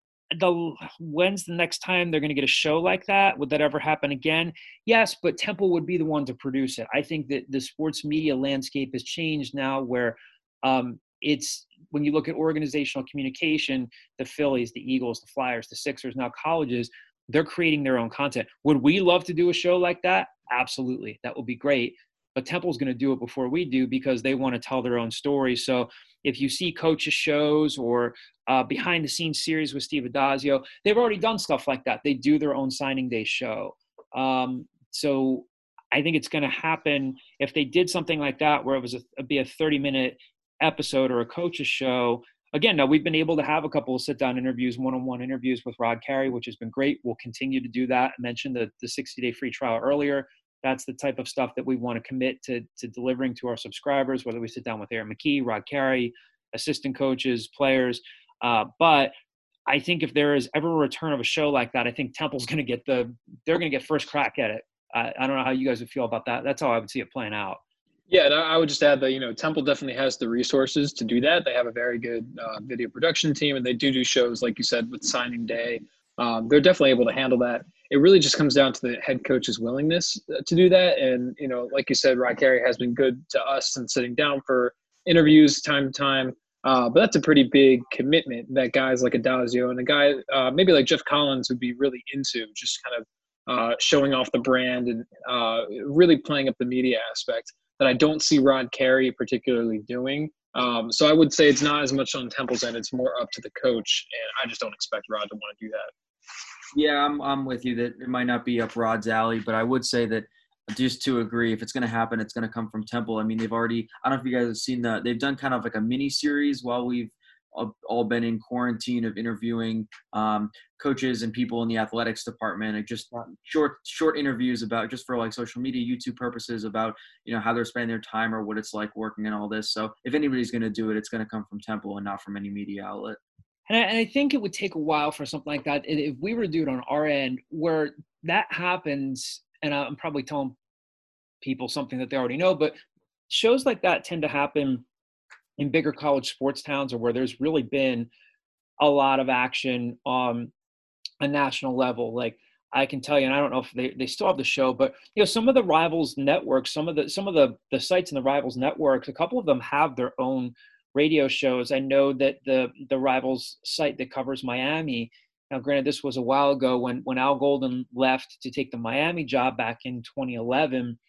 the when's the next time they're going to get a show like that? Would that ever happen again? Yes, but Temple would be the one to produce it. I think that the sports media landscape has changed now where um, it's when you look at organizational communication, the Phillies, the Eagles, the Flyers, the Sixers, now colleges, they're creating their own content. Would we love to do a show like that? Absolutely. That would be great. But Temple's going to do it before we do because they want to tell their own story. So if you see coaches shows or uh, behind the scenes series with Steve Addazio, they've already done stuff like that. They do their own signing day show. Um, so I think it's going to happen if they did something like that, where it was a, be a thirty minute episode or a coach's show. Again, now we've been able to have a couple of sit down interviews, one-on-one interviews with Rod Carey, which has been great. We'll continue to do that. I mentioned the, the sixty day free trial earlier. That's the type of stuff that we want to commit to, to delivering to our subscribers, whether we sit down with Aaron McKee, Rod Carey, assistant coaches, players. Uh, but I think if there is ever a return of a show like that, I think Temple's going to get the – they're going to get first crack at it. I, I don't know how you guys would feel about that. That's how I would see it playing out. Yeah, and I would just add that, you know, Temple definitely has the resources to do that. They have a very good uh, video production team, and they do do shows, like you said, with signing day. Um, they're definitely able to handle that. It really just comes down to the head coach's willingness to do that. And, you know, like you said, Rod Carey has been good to us and sitting down for interviews time to time. Uh, but that's a pretty big commitment that guys like Addazio and a guy uh, maybe like Jeff Collins would be really into, just kind of uh, showing off the brand and uh, really playing up the media aspect that I don't see Rod Carey particularly doing. Um, so I would say it's not as much on Temple's end. It's more up to the coach. And I just don't expect Rod to want to do that. Yeah, I'm I'm with you that it might not be up Rod's alley, but I would say that just to agree, if it's going to happen, it's going to come from Temple. I mean, they've already – I don't know if you guys have seen the – they've done kind of like a mini series while we've all been in quarantine of interviewing um, coaches and people in the athletics department, and just short short interviews about just for like social media, YouTube purposes about, you know, how they're spending their time or what it's like working and all this. So if anybody's going to do it, it's going to come from Temple and not from any media outlet. And I, and I think it would take a while for something like that. If we were to do it on our end, where that happens, and I'm probably telling people something that they already know, but shows like that tend to happen in bigger college sports towns, or where there's really been a lot of action on a national level. Like I can tell you, and I don't know if they, they still have the show, but you know, some of the Rivals networks, some of the some of the the sites in the Rivals networks, a couple of them have their own radio shows. I know that the the Rivals site that covers Miami, now granted this was a while ago when when Al Golden left to take the Miami job back in twenty eleven,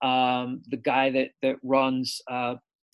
um, the guy that that runs uh,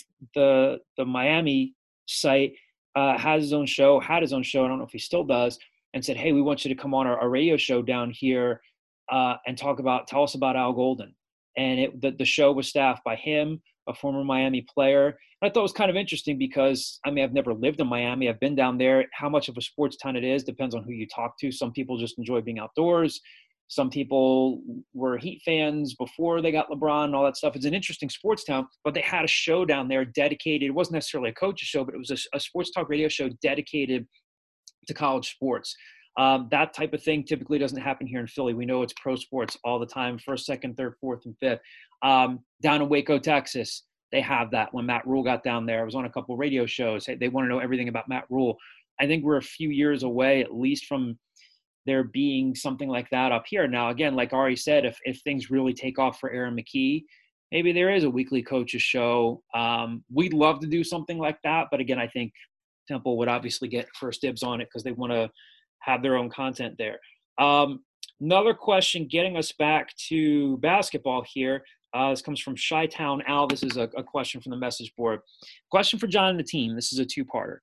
the the Miami site uh, has his own show, had his own show, I don't know if he still does, and said, hey, we want you to come on our, our radio show down here uh, and talk about, tell us about Al Golden. And it, the, the show was staffed by him, a former Miami player. And I thought it was kind of interesting because, I mean, I've never lived in Miami. I've been down there. How much of a sports town it is depends on who you talk to. Some people just enjoy being outdoors. Some people were Heat fans before they got LeBron and all that stuff. It's an interesting sports town, but they had a show down there dedicated. It wasn't necessarily a coach's show, but it was a, a sports talk radio show dedicated to college sports. Um, that type of thing typically doesn't happen here in Philly. We know it's pro sports all the time, first, second, third, fourth, and fifth. Um, down in Waco, Texas, they have that. When Matt Rule got down there, I was on a couple of radio shows. They want to know everything about Matt Rule. I think we're a few years away, at least from there being something like that up here. Now, again, like Ari said, if, if things really take off for Aaron McKie, maybe there is a weekly coaches show. Um, we'd love to do something like that. But again, I think Temple would obviously get first dibs on it because they want to have their own content there. Um, another question, getting us back to basketball here. Uh, this comes from Chi-Town Al. This is a, a question from the message board. Question for John and the team. This is a two-parter.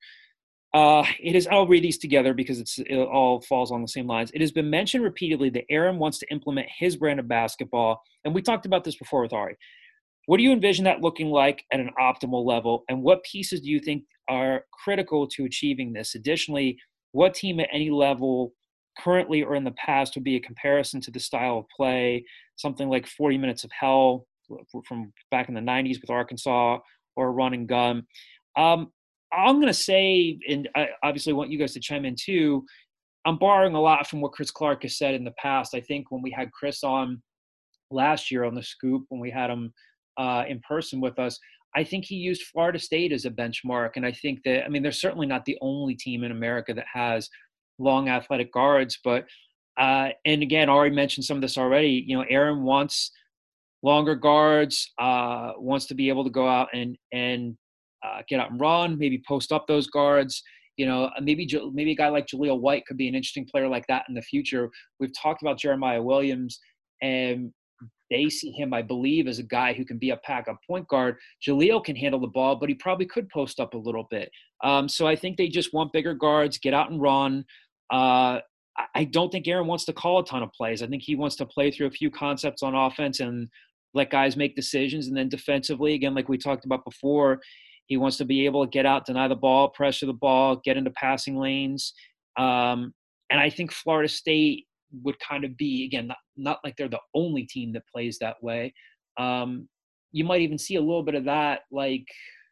Uh, it is, I'll read these together because it's, it all falls on the same lines. It has been mentioned repeatedly that Aaron wants to implement his brand of basketball. And we talked about this before with Ari. What do you envision that looking like at an optimal level? And what pieces do you think are critical to achieving this? Additionally, what team at any level currently or in the past would be a comparison to the style of play, something like forty minutes of hell from back in the nineties with Arkansas, or run and gun? Um, I'm going to say, and I obviously want you guys to chime in too, I'm borrowing a lot from what Chris Clark has said in the past. I think when we had Chris on last year on the Scoop, when we had him uh, in person with us, I think he used Florida State as a benchmark. And I think that, I mean, they're certainly not the only team in America that has long athletic guards, but, uh, and again, Ari mentioned some of this already, you know, Aaron wants longer guards, uh, wants to be able to go out and, and uh, get out and run, maybe post up those guards. You know, maybe maybe a guy like Jaleel White could be an interesting player like that in the future. We've talked about Jeremiah Williams, and they see him, I believe, as a guy who can be a pack-up point guard. Jaleel can handle the ball, but he probably could post up a little bit. Um, so I think they just want bigger guards, get out and run. Uh, I don't think Aaron wants to call a ton of plays. I think he wants to play through a few concepts on offense and let guys make decisions. And then defensively, again, like we talked about before, he wants to be able to get out, deny the ball, pressure the ball, get into passing lanes. Um, and I think Florida State would kind of be, again, not, not like they're the only team that plays that way. Um, you might even see a little bit of that, like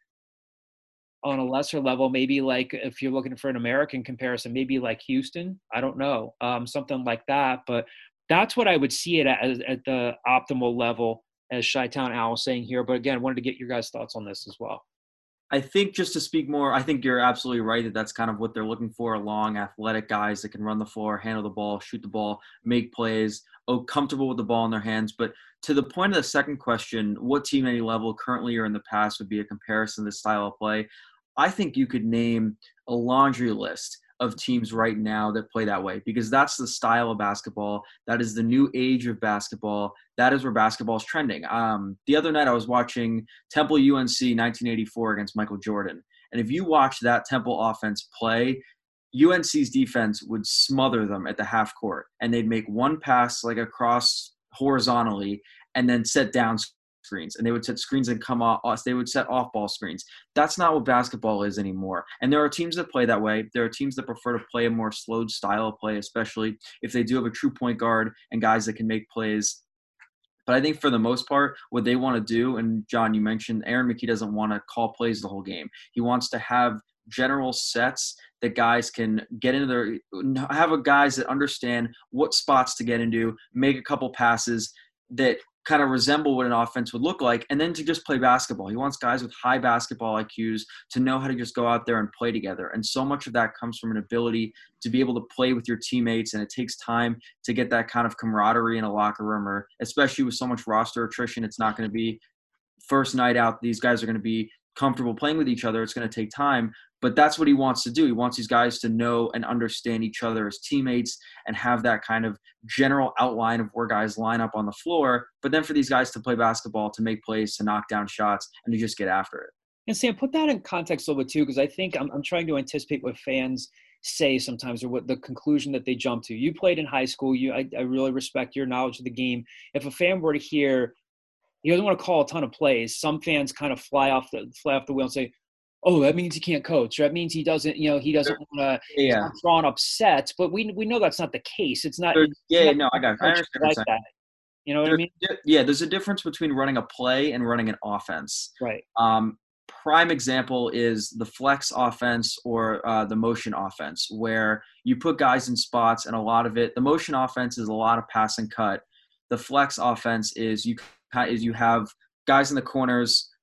on a lesser level, maybe like if you're looking for an American comparison, maybe like Houston. I don't know, um, something like that. But that's what I would see it at, at the optimal level, as Chi-Town Al was saying here. But again, I wanted to get your guys' thoughts on this as well. I think just to speak more, I think you're absolutely right that that's kind of what they're looking for, long, athletic guys that can run the floor, handle the ball, shoot the ball, make plays, oh, comfortable with the ball in their hands. But to the point of the second question, what team at any level currently or in the past would be a comparison to this style of play? I think you could name a laundry list of teams right now that play that way, because that's the style of basketball. That is the new age of basketball. That is where basketball is trending. Um, the other night I was watching Temple U N C nineteen eighty-four against Michael Jordan. And if you watch that Temple offense play, U N C's defense would smother them at the half court, and they'd make one pass like across horizontally and then set down screens, and they would set screens and come off. They would set off ball screens. That's not what basketball is anymore. And there are teams that play that way. There are teams that prefer to play a more slowed style of play, especially if they do have a true point guard and guys that can make plays. But I think for the most part, what they want to do, and John, you mentioned Aaron McKie doesn't want to call plays the whole game. He wants to have general sets that guys can get into their – have a guys that understand what spots to get into, make a couple passes that – kind of resemble what an offense would look like, and then to just play basketball. He wants guys with high basketball I Qs to know how to just go out there and play together. And so much of that comes from an ability to be able to play with your teammates, and it takes time to get that kind of camaraderie in a locker room, or especially with so much roster attrition, it's not going to be first night out. These guys are going to be comfortable playing with each other. It's going to take time, but that's what he wants to do. He wants these guys to know and understand each other as teammates and have that kind of general outline of where guys line up on the floor, but then for these guys to play basketball, to make plays, to knock down shots, and to just get after it. And Sam, put that in context a little bit too, because I think I'm, I'm trying to anticipate what fans say sometimes, or what the conclusion that they jump to. You played in high school. You, I, I really respect your knowledge of the game. If a fan were to hear, he doesn't want to call a ton of plays, some fans kind of fly off the fly off the wheel and say, oh, that means he can't coach. Or that means he doesn't, you know, he doesn't want to yeah. draw up sets. But we we know that's not the case. It's not. There's, yeah, not no, I got it. I understand like that. You know what there's, I mean? Yeah, there's a difference between running a play and running an offense. Right. Um, prime example is the flex offense or uh, the motion offense, where you put guys in spots, and a lot of it, the motion offense is a lot of pass and cut. The flex offense is you is you have guys in the corners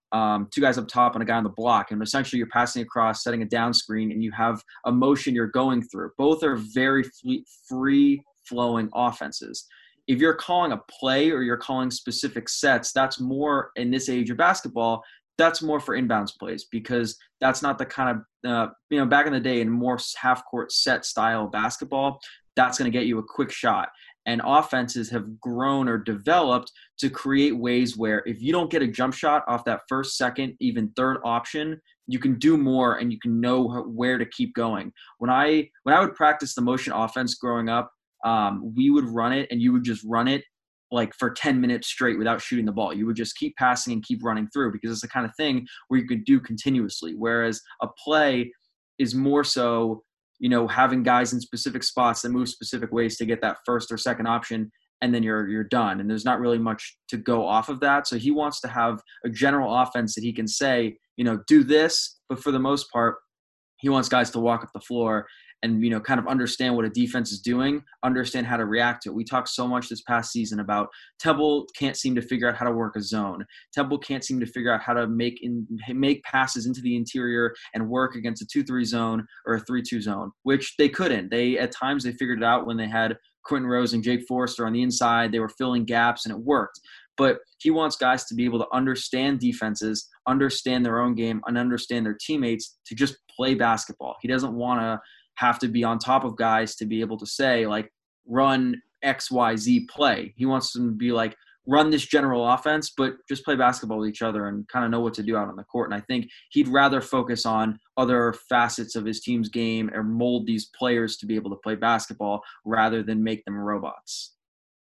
um, two guys up top and a guy on the block, and essentially you're passing across, setting a down screen, and you have a motion you're going through. Both are very free-flowing offenses. If you're calling a play or you're calling specific sets, that's more in this age of basketball, that's more for inbounds plays, because that's not the kind of, uh, you know, back in the day in more half-court set style basketball, that's going to get you a quick shot. And offenses have grown or developed to create ways where if you don't get a jump shot off that first, second, even third option, you can do more and you can know where to keep going. When I when I would practice the motion offense growing up, um, we would run it and you would just run it like for ten minutes straight without shooting the ball. You would just keep passing and keep running through, because it's the kind of thing where you could do continuously. Whereas a play is more so, you know, having guys in specific spots that move specific ways to get that first or second option, and then you're you're done. And there's not really much to go off of that. So he wants to have a general offense that he can say, you know, do this, but for the most part, he wants guys to walk up the floor and, you know, kind of understand what a defense is doing, understand how to react to it. We talked so much this past season about Temple can't seem to figure out how to work a zone. Temple can't seem to figure out how to make in, make passes into the interior and work against a two three zone or a three two zone, which they couldn't. They at times they figured it out when they had Quentin Rose and Jake Forrester on the inside. They were filling gaps and it worked. But he wants guys to be able to understand defenses, understand their own game, and understand their teammates to just play basketball. He doesn't want to have to be on top of guys to be able to say, like, run X, Y, Z play. He wants them to be like, run this general offense, but just play basketball with each other and kind of know what to do out on the court. And I think he'd rather focus on other facets of his team's game or mold these players to be able to play basketball rather than make them robots.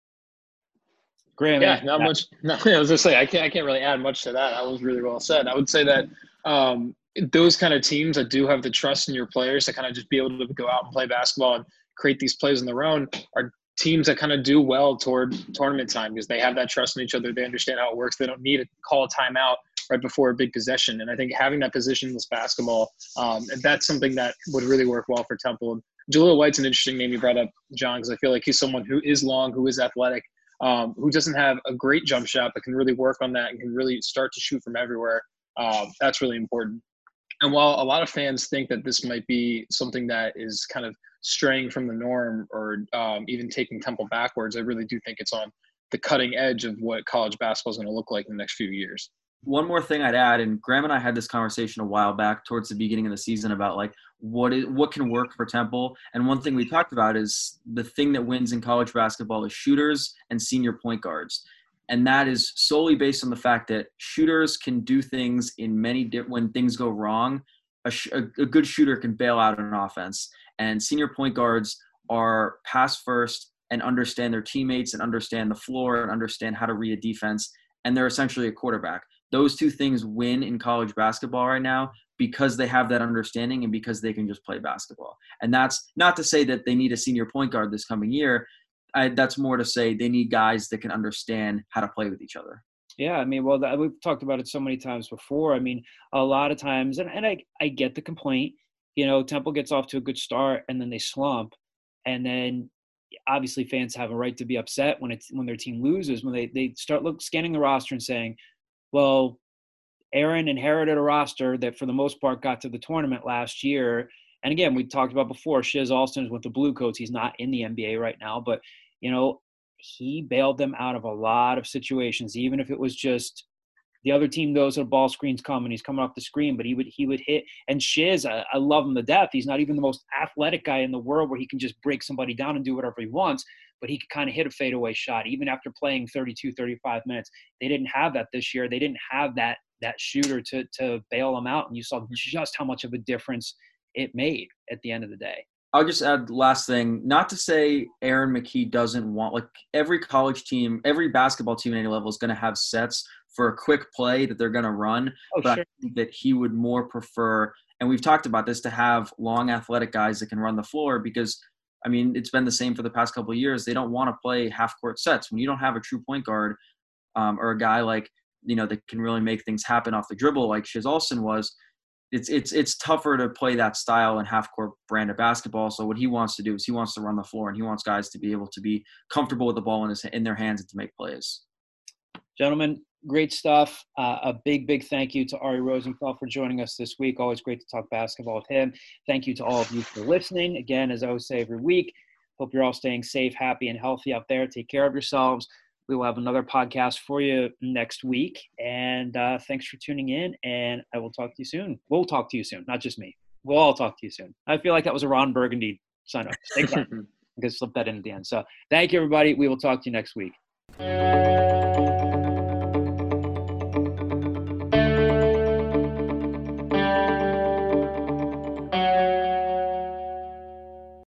Graham, yeah, not much. No, I was gonna say I can't. I can't really add much to that. That was really well said. I would say that um, those kind of teams that do have the trust in your players to kind of just be able to go out and play basketball and create these plays on their own are teams that kind of do well toward tournament time, because they have that trust in each other. They understand how it works. They don't need to call a timeout right before a big possession. And I think having that positionless basketball, um, and that's something that would really work well for Temple. And Jahlil White's an interesting name you brought up, John, because I feel like he's someone who is long, who is athletic, um, who doesn't have a great jump shot, but can really work on that and can really start to shoot from everywhere. Um, that's really important. And while a lot of fans think that this might be something that is kind of straying from the norm or um, even taking Temple backwards, I really do think it's on the cutting edge of what college basketball is going to look like in the next few years. One more thing I'd add, and Graham and I had this conversation a while back towards the beginning of the season about like what is what can work for Temple. And one thing we talked about is the thing that wins in college basketball is shooters and senior point guards. And that is solely based on the fact that shooters can do things in many different, when things go wrong, a, sh- a, a good shooter can bail out an offense. And senior point guards are pass first and understand their teammates and understand the floor and understand how to read a defense. And they're essentially a quarterback. Those two things win in college basketball right now because they have that understanding and because they can just play basketball. And that's not to say that they need a senior point guard this coming year. I, that's more to say they need guys that can understand how to play with each other. Yeah, I mean, well, that, we've talked about it so many times before. I mean, a lot of times, and, and I, I get the complaint, you know, Temple gets off to a good start and then they slump. And then obviously fans have a right to be upset when it's when their team loses, when they, they start look scanning the roster and saying, well, Aaron inherited a roster that for the most part got to the tournament last year. And again, we talked about before, Shiz Alston is with the Blue Coats. He's not in the N B A right now, but, you know, he bailed them out of a lot of situations, even if it was just the other team knows that a ball screen's coming, he's coming off the screen, but he would he would hit. And Shiz, I, I love him to death. He's not even the most athletic guy in the world where he can just break somebody down and do whatever he wants, but he could kind of hit a fadeaway shot, even after playing thirty-two, thirty-five minutes. They didn't have that this year. They didn't have that that shooter to to bail them out, and you saw just how much of a difference it made at the end of the day. I'll just add last thing, not to say Aaron McKie doesn't want, like every college team, every basketball team at any level is going to have sets for a quick play that they're going to run. Oh, but sure. I think that he would more prefer, and we've talked about this, to have long athletic guys that can run the floor because, I mean, it's been the same for the past couple of years. They don't want to play half-court sets. When you don't have a true point guard um, or a guy like, you know, that can really make things happen off the dribble like Shiz Alston was, It's it's it's tougher to play that style and half-court brand of basketball. So what he wants to do is he wants to run the floor, and he wants guys to be able to be comfortable with the ball in his in their hands and to make plays. Gentlemen, great stuff. Uh, a big, big thank you to Ari Rosenfeld for joining us this week. Always great to talk basketball with him. Thank you to all of you for listening. Again, as I always say every week, hope you're all staying safe, happy, and healthy out there. Take care of yourselves. We will have another podcast for you next week. And uh, thanks for tuning in, and I will talk to you soon. We'll talk to you soon, not just me. We'll all talk to you soon. I feel like that was a Ron Burgundy sign up. Stay calm. I'm going to slip that in at the end. So thank you, everybody. We will talk to you next week.